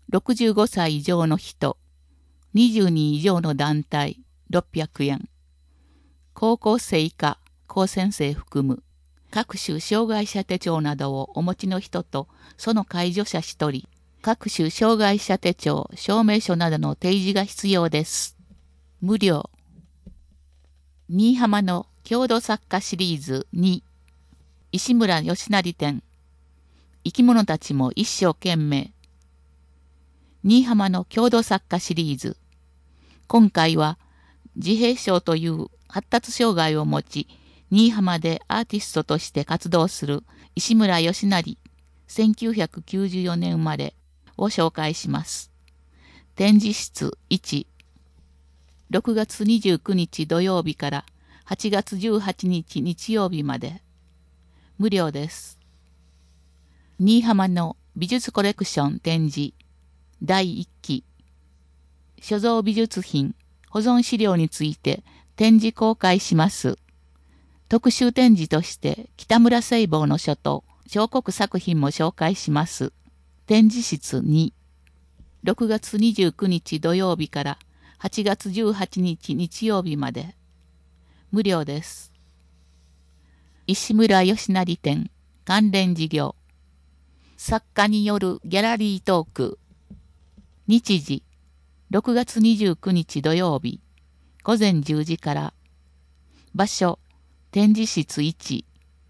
ろくじゅうごさい以上の人、にじゅうにん以上の団体ろっぴゃくえん。高校生以下、高専生含む各種障害者手帳などをお持ちの人とその介助者ひとり、各種障害者手帳、証明書などの提示が必要です。無料。新居浜の郷土作家シリーズに、石村義成展。生き物たちも一生懸命。新居浜の郷土作家シリーズ。今回は自閉症という発達障害を持ち、新居浜でアーティストとして活動する石村義成、せんきゅうひゃくきゅうじゅうよねん生まれを紹介します。展示室いち、ろくがつにじゅうくにち土曜日からはちがつじゅうはちにち日曜日まで。無料です。新居浜の美術コレクション展示だいいっき、所蔵美術品、保存資料について展示公開します。特集展示として北村西望の書と彫刻作品も紹介します。展示室に、ろくがつにじゅうくにち土曜日からはちがつじゅうはちにち日曜日まで。無料です。石村義成展関連事業。作家によるギャラリートーク。日時、ろくがつにじゅうくにち土曜日、ごぜんじゅうじから。場所、展示室いち。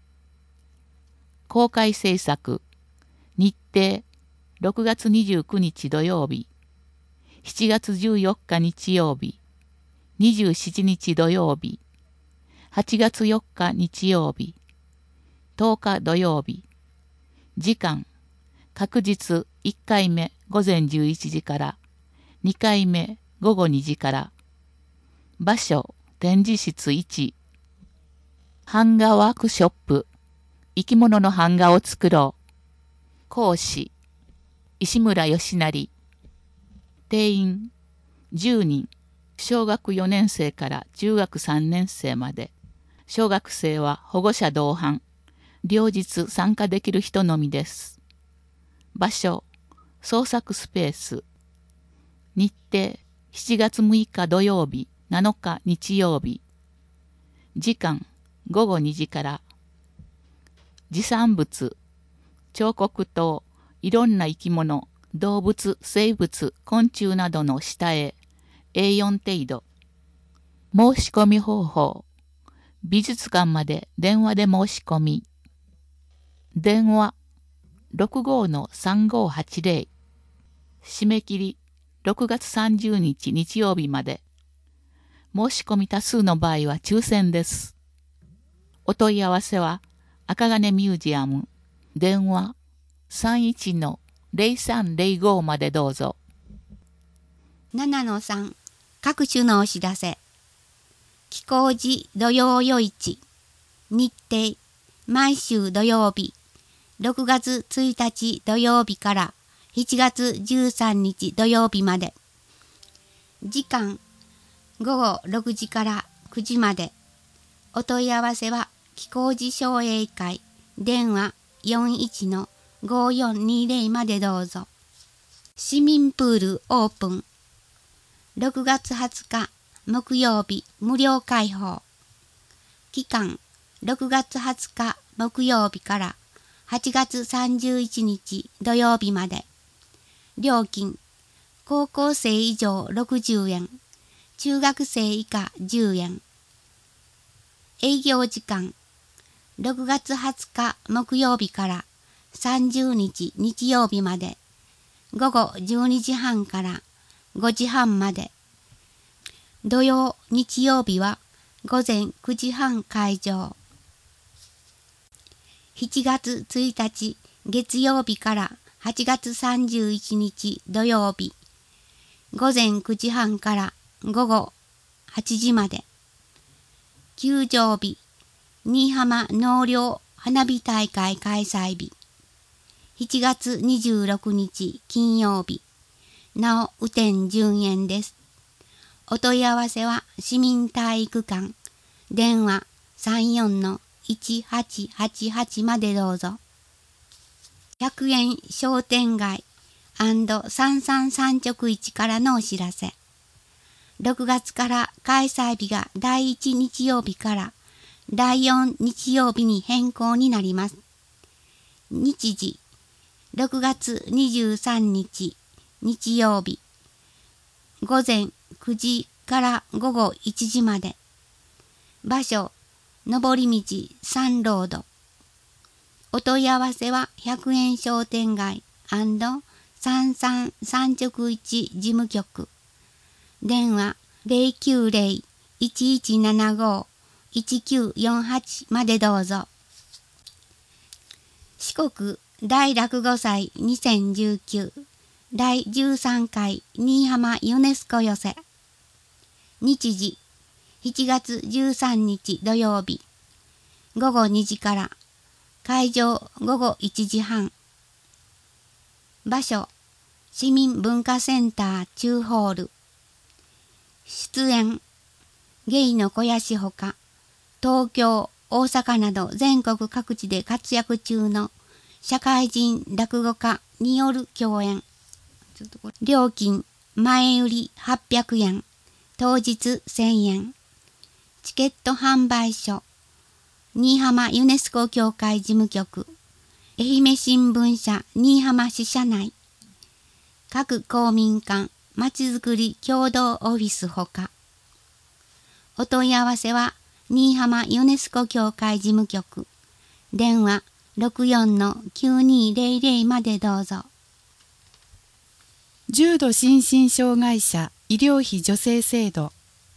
公開制作。日程、ろくがつにじゅうくにち土曜日、しちがつじゅうよっか日曜日、にじゅうしちにち土曜日、はちがつよっか日曜日、とおか土曜日。時間、確日いっかいめごぜんじゅういちじから、にかいめごごにじから。場所、展示室いち。版画ワークショップ。生き物の版画を作ろう。講師、石村義成。定員、じゅうにん。小学よねんせいから中学さんねんせいまで。小学生は保護者同伴。両日参加できる人のみです。場所、創作スペース。日程、しちがつむいか土曜日、なのか日曜日。時間、ごごにじから。持参物、彫刻刀、いろんな生き物、動物、生物、昆虫などの下絵、エーよん 程度。申し込み方法、美術館まで電話で申し込み。電話、ろくごのさんごはちぜろ。締め切り、ろくがつさんじゅうにち日曜日まで。申し込み多数の場合は抽選です。お問い合わせは、赤金ミュージアム、電話 さんいちのぜろさんぜろご までどうぞ。 ななのさん、各種のお知らせ。喜光寺土曜夜市。日程、毎週土曜日、ろくがつついたち土曜日からしちがつじゅうさんにち土曜日まで。時間、ごごろくじからくじまで。お問い合わせは、喜光寺商栄会、電話 よんいちのごよんにぜろ までどうぞ。市民プールオープン。ろくがつはつか木曜日無料開放。期間、ろくがつはつか木曜日からはちがつさんじゅういちにち土曜日まで。料金、高校生以上ろくじゅうえん、中学生以下じゅうえん。営業時間、ろくがつはつか木曜日からさんじゅうにち日曜日まで、ごごじゅうにじはんからごじはんまで。土曜、日曜日はごぜんくじはん開場。しちがつついたち月曜日からはちがつさんじゅういちにち土曜日、ごぜんくじはんからごごはちじまで。休場日、新居浜納涼花火大会開催日、しちがつにじゅうろくにち金曜日、なお雨天順延です。お問い合わせは市民体育館、電話 さんよんのいちはちはちはち までどうぞ。ひゃくえん商店街三三三直市からのお知らせ。ろくがつから開催日がだいいち日曜日からだいよん日曜日に変更になります。日時、ろくがつにじゅうさんにち日曜日、午前くじから午後いちじまで。場所、上り道さんロード。お問い合わせはひゃくえん商店街三三三直市事務局。電話 ゼロきゅうゼロ いちいちななご いちきゅうよんはち までどうぞ。四国大落語祭にせんじゅうきゅうだいじゅうさんかい新居浜ユネスコ寄せ。日時しちがつじゅうさんにち土曜日、ごごにじから、会場ごごいちじはん。場所、市民文化センター中ホール。出演、芸の肥やしほか、東京、大阪など全国各地で活躍中の社会人落語家による共演。料金、前売りはっぴゃくえん、当日せんえん。チケット販売所、新居浜ユネスコ協会事務局、愛媛新聞社新居浜支社内、各公民館、まちづくり共同オフィスほか。お問い合わせは、新居浜ユネスコ協会事務局、電話 ろくよんのきゅうにゼロゼロ までどうぞ。 重度心身障害者医療費助成制度。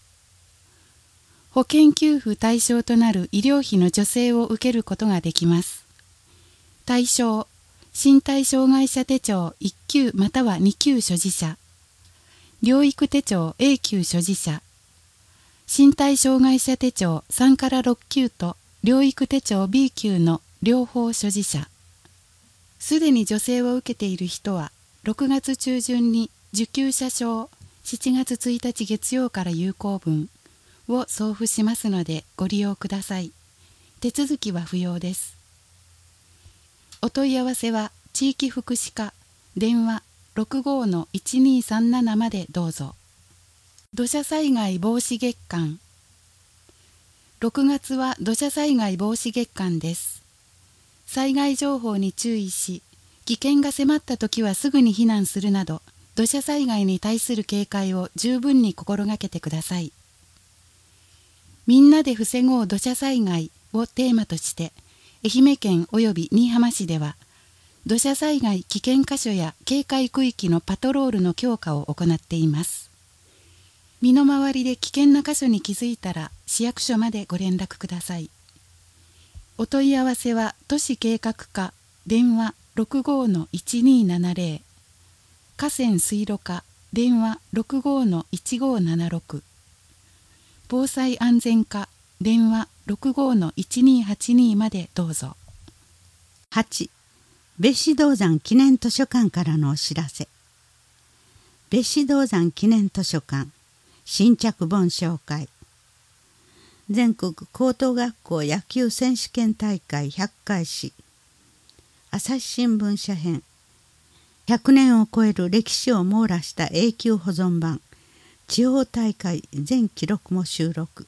保険給付対象となる医療費の助成を受けることができます。対象、身体障害者手帳いっ級またはに級所持者、療育手帳 エー 級所持者、身体障害者手帳さんからろっ級と療育手帳 ビー 級の両方所持者。すでに助成を受けている人は、ろくがつ中旬に受給者証しちがつついたち月曜から有効分を送付しますのでご利用ください。手続きは不要です。お問い合わせは地域福祉課電話 ろくごのいちにさんなな までどうぞ。土砂災害防止月間。ろくがつは土砂災害防止月間です。災害情報に注意し、危険が迫った時はすぐに避難するなど、土砂災害に対する警戒を十分に心がけてください。みんなで防ごう土砂災害をテーマとして、愛媛県及び新居浜市では、土砂災害危険箇所や警戒区域のパトロールの強化を行っています。身の回りで危険な箇所に気づいたら、市役所までご連絡ください。お問い合わせは都市計画課電話 ろくごのいちにななゼロ、河川水路課電話 ろくごのいちごななろく、防災安全課電話 ろくごのいちにはちに までどうぞ。 はち. 別子銅山記念図書館からのお知らせ。別子銅山記念図書館新着本紹介。全国高等学校野球選手権大会ひゃっかい誌、朝日新聞社編、ひゃくねんを超える歴史を網羅した永久保存版、地方大会全記録も収録。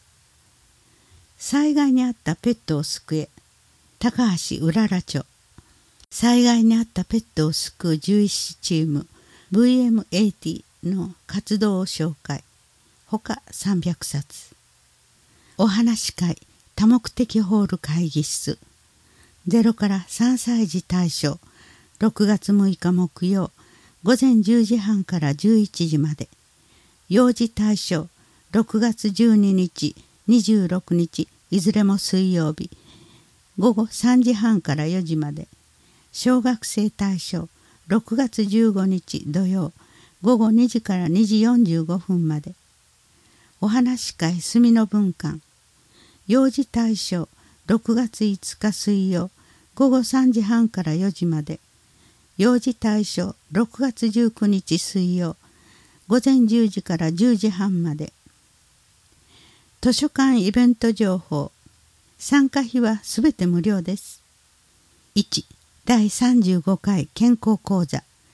災害にあったペットを救え、高橋うらら著。災害にあったペットを救う獣医師チーム ブイエムエイティ の活動を紹介。ほかさんびゃくさつ。お話し会多目的ホール会議室。ゼロからさんさい児対象。ろくがつむいか木曜、午前じゅうじはんからじゅういちじまで。幼児対象、ろくがつじゅうににち、にじゅうろくにち、いずれも水曜日。午後さんじはんからよじまで。小学生対象、ろくがつじゅうごにち土曜、午後にじからにじよんじゅうごふんまで。お話し会住の文館。幼児対象、ろくがついつか水曜、午後さんじはんからよじまで。幼児対象、ろくがつじゅうくにち水曜、午前じゅうじからじゅうじはんまで。図書館イベント情報。参加費はすべて無料です。いち. だいさんじゅうごかい健康講座。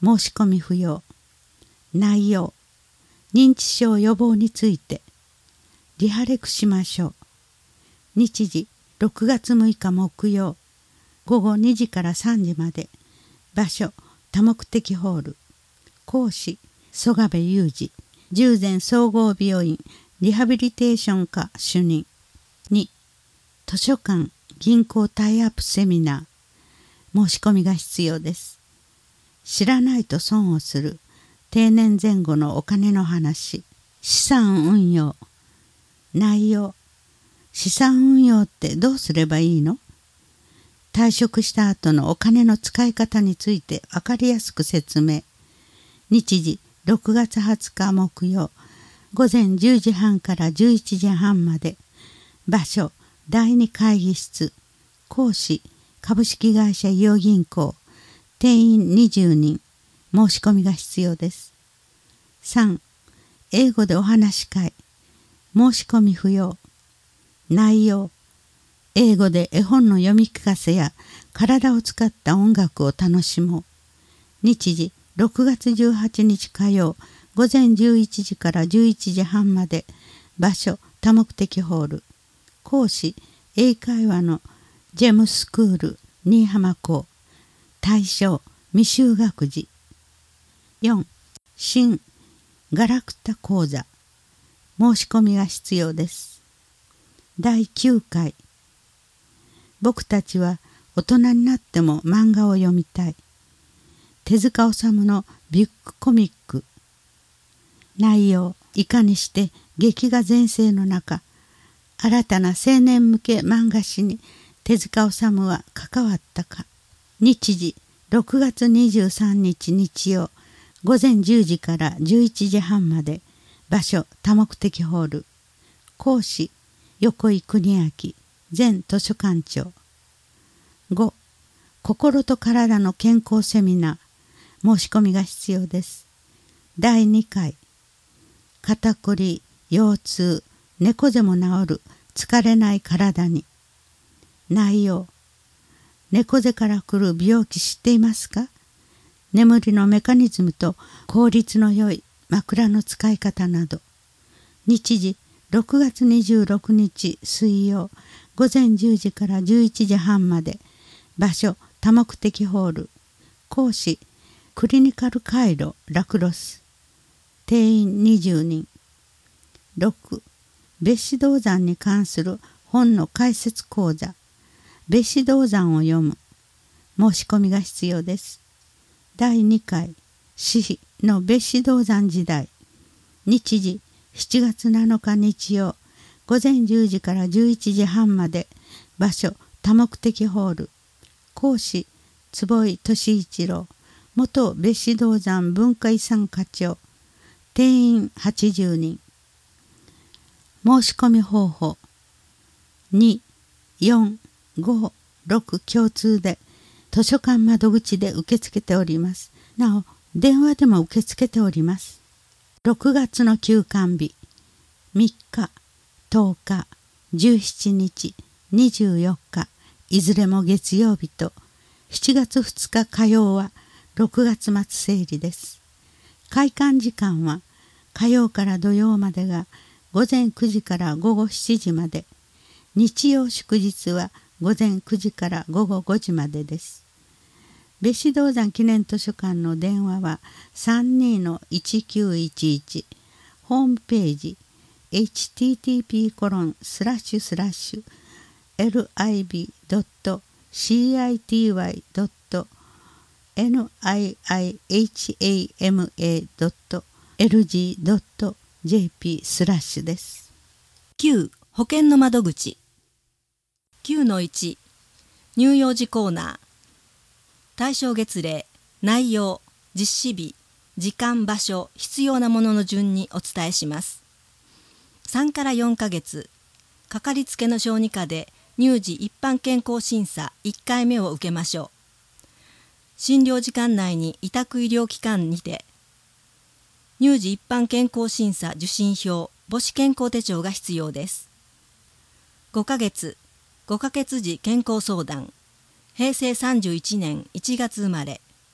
申し込み不要。内容、認知症予防についてリハレクしましょう。日時、ろくがつむいか木曜、ごごにじからさんじまで。場所、多目的ホール。講師、曽我部雄二、十全総合病院リハビリテーション科主任。に、図書館・銀行タイアップセミナー。申し込みが必要です。知らないと損をする定年前後のお金の話。資産運用。内容、資産運用ってどうすればいいの？退職した後のお金の使い方について分かりやすく説明。日時、ろくがつはつか木曜、ごぜんじゅうじはんからじゅういちじはんまで。場所、だいに会議室。講師、株式会社伊予銀行。定員にじゅうにん。申し込みが必要です。さん、英語でお話し会。申し込み不要。内容、英語で絵本の読み聞かせや体を使った音楽を楽しもう。日時、ろくがつじゅうはちにち火曜、ごぜんじゅういちじからじゅういちじはんまで。場所、多目的ホール。講師、英会話のジェムスクール新居浜校。対象、未就学児。よん、新ガラクタ講座。申し込みが必要です。だいきゅうかい。僕たちは大人になっても漫画を読みたい。手塚治虫のビッグコミック。内容、いかにして劇画全盛の中、新たな青年向け漫画誌に手塚治虫は関わったか。日時、ろくがつにじゅうさんにち日曜、ごぜんじゅうじからじゅういちじはんまで。場所、多目的ホール。講師、横井邦明、前図書館長。ご、心と体の健康セミナー。申し込みが必要です。だいにかい。肩こり、腰痛、猫背も治る疲れない体に。内容、猫背から来る病気知っていますか？眠りのメカニズムと効率の良い枕の使い方など。日時、ろくがつにじゅうろくにち水曜、ごぜんじゅうじからじゅういちじはんまで。場所、多目的ホール。講師、クリニカルカイロラクロス。定員にじゅうにん。ろく、別子銅山に関する本の解説講座。別子銅山を読む。申し込みが必要です。だいにかい、私費の別子銅山時代。日時、しちがつなのか日曜、ごぜんじゅうじからじゅういちじはんまで。場所、多目的ホール。講師、坪井俊一郎、元別子銅山文化遺産課長。定員はちじゅうにん。申し込み方法。に、よん、ご、ろく共通で図書館窓口で受け付けております。なお、電話でも受け付けております。ろくがつの休館日、みっか、とおか、じゅうしちにち、にじゅうよっか、いずれも月曜日と、しちがつふつか火曜はろくがつ末整理です。開館時間は火曜から土曜までがごぜんくじからごごしちじまで、日曜祝日はごぜんくじからごごごじまでです。別子銅山記念図書館の電話は さんにのいちきゅういちいち、ホームページ エイチティーティーピーコロンスラッシュスラッシュエルアイビードットシーアイティーワイドットエヌアイアイエイチエーエムエードットエルジードットジェーピー スラッシュです。 きゅう、保険の窓口。きゅうのいち、乳幼児コーナー。対象月齢、内容、実施日、時間、場所、必要なものの順にお伝えします。さんからよんかげつ、かかりつけの小児科で乳児一般健康審査いっかいめを受けましょう。診療時間内に委託医療機関にて、乳児一般健康審査受診票、母子健康手帳が必要です。ごかげつ、ごかげつ時健康相談、へいせいさんじゅういちねんいちがつ生まれ、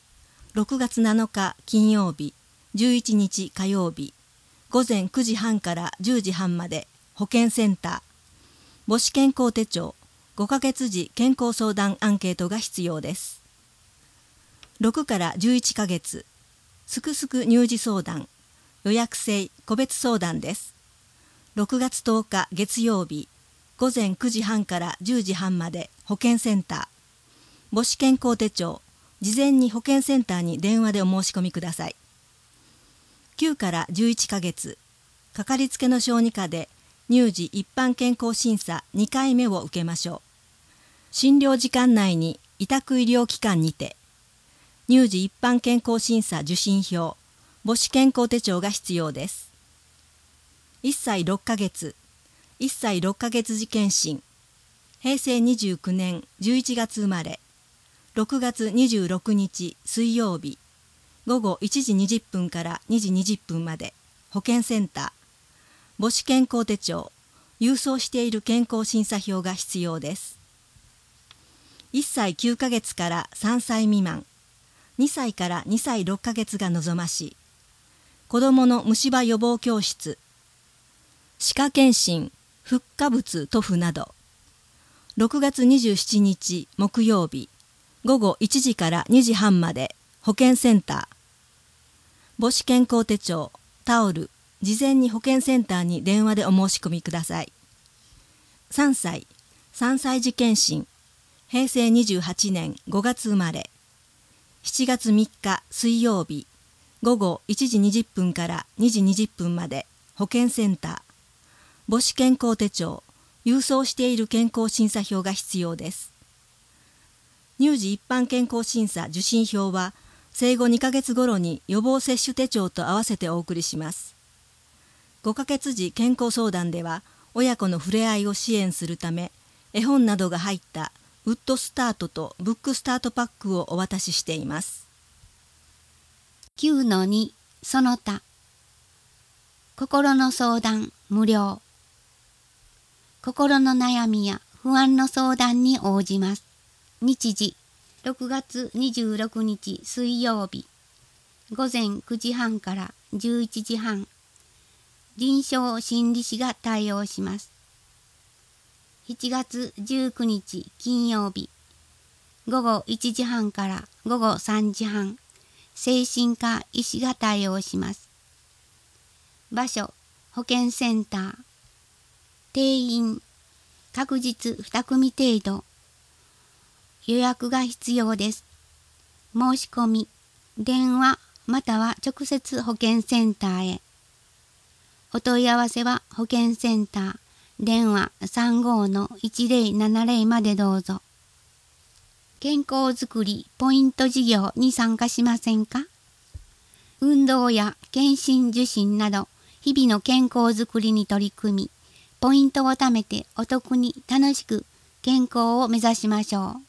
ろくがつなのか金曜日、じゅういちにち火曜日、ごぜんくじはんからじゅうじはんまで保健センター、母子健康手帳、ごかげつじ健康相談アンケートが必要です。ろくからじゅういっかげつ、すくすく乳児相談、予約制個別相談です。ろくがつとおか月曜日、ごぜんくじはんからじゅうじはんまで保健センター、母子健康手帳、事前に保健センターに電話でお申し込みください。きゅうからじゅういっかげつ、かかりつけの小児科で乳児一般健康審査にかいめを受けましょう。診療時間内に委託医療機関にて、乳児一般健康審査受診票、母子健康手帳が必要です。いっさいろっかげつ、いっさいろっかげつ時検診、へいせいにじゅうきゅうねんじゅういちがつ生まれ、ろくがつにじゅうろくにち水曜日、ごごいちじにじゅっぷんからにじにじゅっぷんまで保健センター、母子健康手帳、郵送している健康審査票が必要です。いっさいきゅうかげつからさんさい未満、にさいからにさいろっかげつが望ましい。子どもの虫歯予防教室、歯科検診、フッ化物塗布など。ろくがつにじゅうしちにち木曜日、ごごいちじからにじはんまで保健センター。母子健康手帳、タオル、事前に保健センターに電話でお申し込みください。さんさい、さんさい児検診、へいせいにじゅうはちねんごがつ生まれ、しちがつみっか水曜日、ごごいちじにじゅっぷんからにじにじゅっぷんまで保健センター、母子健康手帳、郵送している健康審査票が必要です。乳児一般健康審査受診票は、生後にかげつ頃に予防接種手帳と合わせてお送りします。ごかげつじ健康相談では、親子の触れ合いを支援するため、絵本などが入ったウッドスタートとブックスタートパックをお渡ししています。 きゅうのに その他、心の相談無料。心の悩みや不安の相談に応じます。日時、ろくがつにじゅうろくにち水曜日、ごぜんくじはんからじゅういちじはん、臨床心理士が対応します。しちがつじゅうくにち金曜日、ごごいちじはんからごごさんじはん、精神科医師が対応します。場所、保健センター。定員、確実にくみ程度。予約が必要です。申し込み、電話または直接保健センターへ。お問い合わせは保健センター、電話 さんごのいちぜろななぜろ までどうぞ。健康づくりポイント事業に参加しませんか？運動や検診受診など、日々の健康づくりに取り組み、ポイントを貯めてお得に楽しく健康を目指しましょう。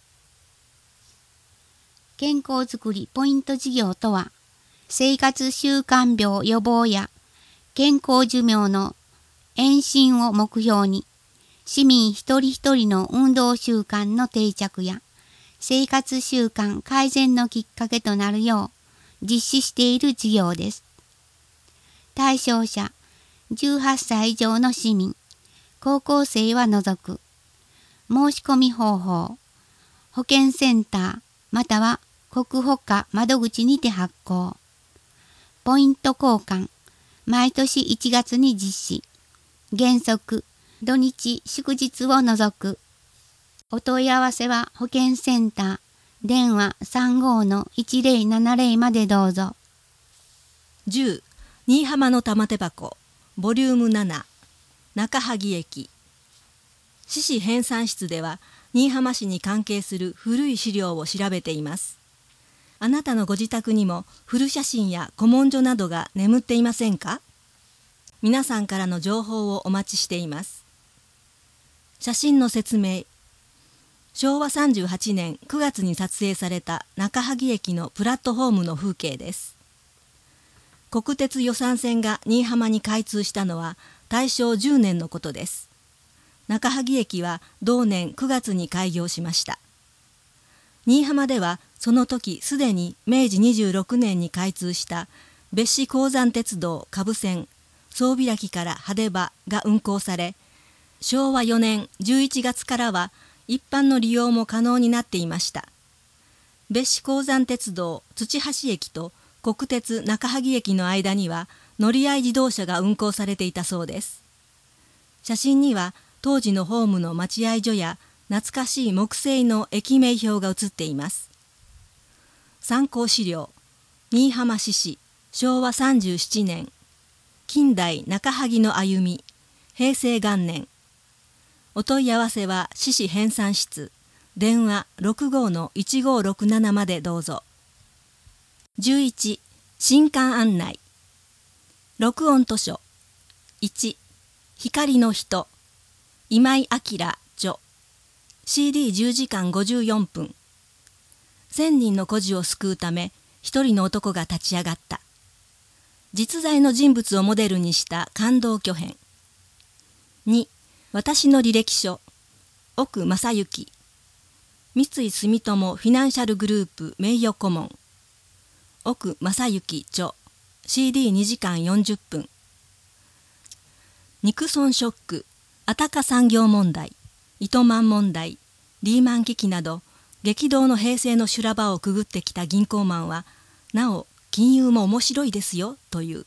健康づくりポイント事業とは、生活習慣病予防や健康寿命の延伸を目標に、市民一人一人の運動習慣の定着や生活習慣改善のきっかけとなるよう実施している事業です。対象者、じゅうはっさい以上の市民、高校生は除く。申し込み方法、保健センターまたは国保課窓口にて発行。ポイント交換、毎年いちがつに実施。原則、土日祝日を除く。お問い合わせは保健センター、電話 さんごのいちぜろななぜろ までどうぞ。 じゅう、新居浜の玉手箱、ボリュームなな、中萩駅。市史編纂室では、新居浜市に関係する古い資料を調べています。あなたのご自宅にも古写真や古文書などが眠っていませんか？皆さんからの情報をお待ちしています。写真の説明。しょうわさんじゅうはちねんくがつに撮影された中萩駅のプラットフォームの風景です。国鉄予算線が新居浜に開通したのは大正じゅうねんのことです。中萩駅は同年くがつに開業しました。新居浜ではその時すでにめいじにじゅうろくねんに開通した別紙鉱山鉄道下部線総開きから羽場が運行され、しょうわよねんじゅういちがつからは一般の利用も可能になっていました。別紙鉱山鉄道土橋駅と国鉄中萩駅の間には乗り合い自動車が運行されていたそうです。写真には当時のホームの待合所や懐かしい木製の駅名標が写っています。参考資料、新居浜市史しょうわさんじゅうななねん、近代中萩の歩み、へいせいがんねん。お問い合わせは市史編纂室、電話 ろくごーのいちごーろくなな までどうぞ。じゅういち、新刊案内。録音図書。いち、光の人、今井明著。シーディーじゅうじかんごじゅうよんぷん。千人の孤児を救うため、一人の男が立ち上がった。実在の人物をモデルにした感動巨編。に、私の履歴書。奥正幸。三井住友フィナンシャルグループ名誉顧問。奥正幸著。シーディーにじかんよんじゅっぷん。ニクソンショック、アタカ産業問題、糸満問題、リーマン危機など、激動の平成の修羅場をくぐってきた銀行マンは、なお金融も面白いですよという。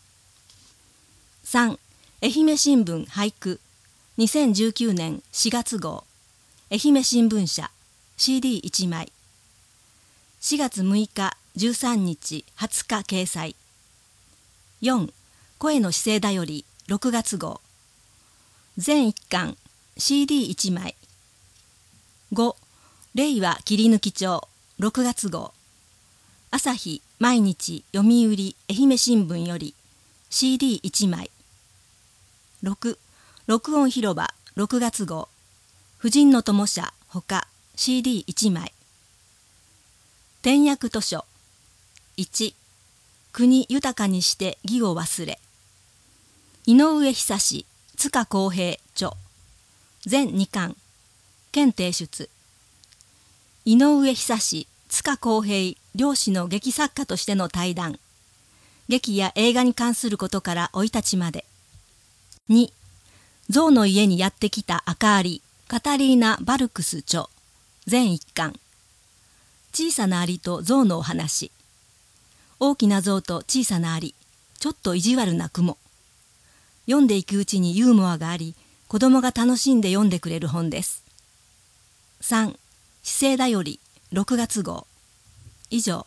さん、愛媛新聞俳句、にせんじゅうきゅうねんしがつごう、愛媛新聞社、シーディーいちまい。しがつむいか、じゅうさんにち、はつか掲載。よん、声の姿勢だより、ろくがつごう。全いっかん、シーディーいちまい。ご、令和切り抜き帳、ろくがつごう。朝日、毎日、読売、愛媛新聞より、シーディーいちまい。ろく、録音広場、ろくがつごう。婦人の友社、ほか、シーディーいちまい。点訳図書。いち、国豊かにして義を忘れ。井上久志、塚公平著。全にかん。県提出。井上久志、塚公平両氏の劇作家としての対談。劇や映画に関することから生い立ちまで。に、象の家にやってきた赤アリ、カタリーナ・バルクス著。全いっかん。小さなアリと象のお話。大きな象と小さなアリ、ちょっと意地悪な雲。読んでいくうちにユーモアがあり、子供が楽しんで読んでくれる本です。さん、姿勢だより、ろくがつごう。以上。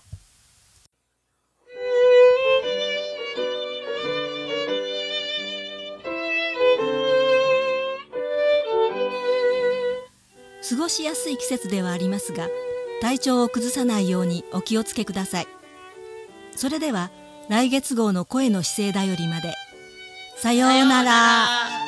過ごしやすい季節ではありますが、体調を崩さないようにお気をつけください。それでは来月号の声の姿勢だよりまで。さようなら。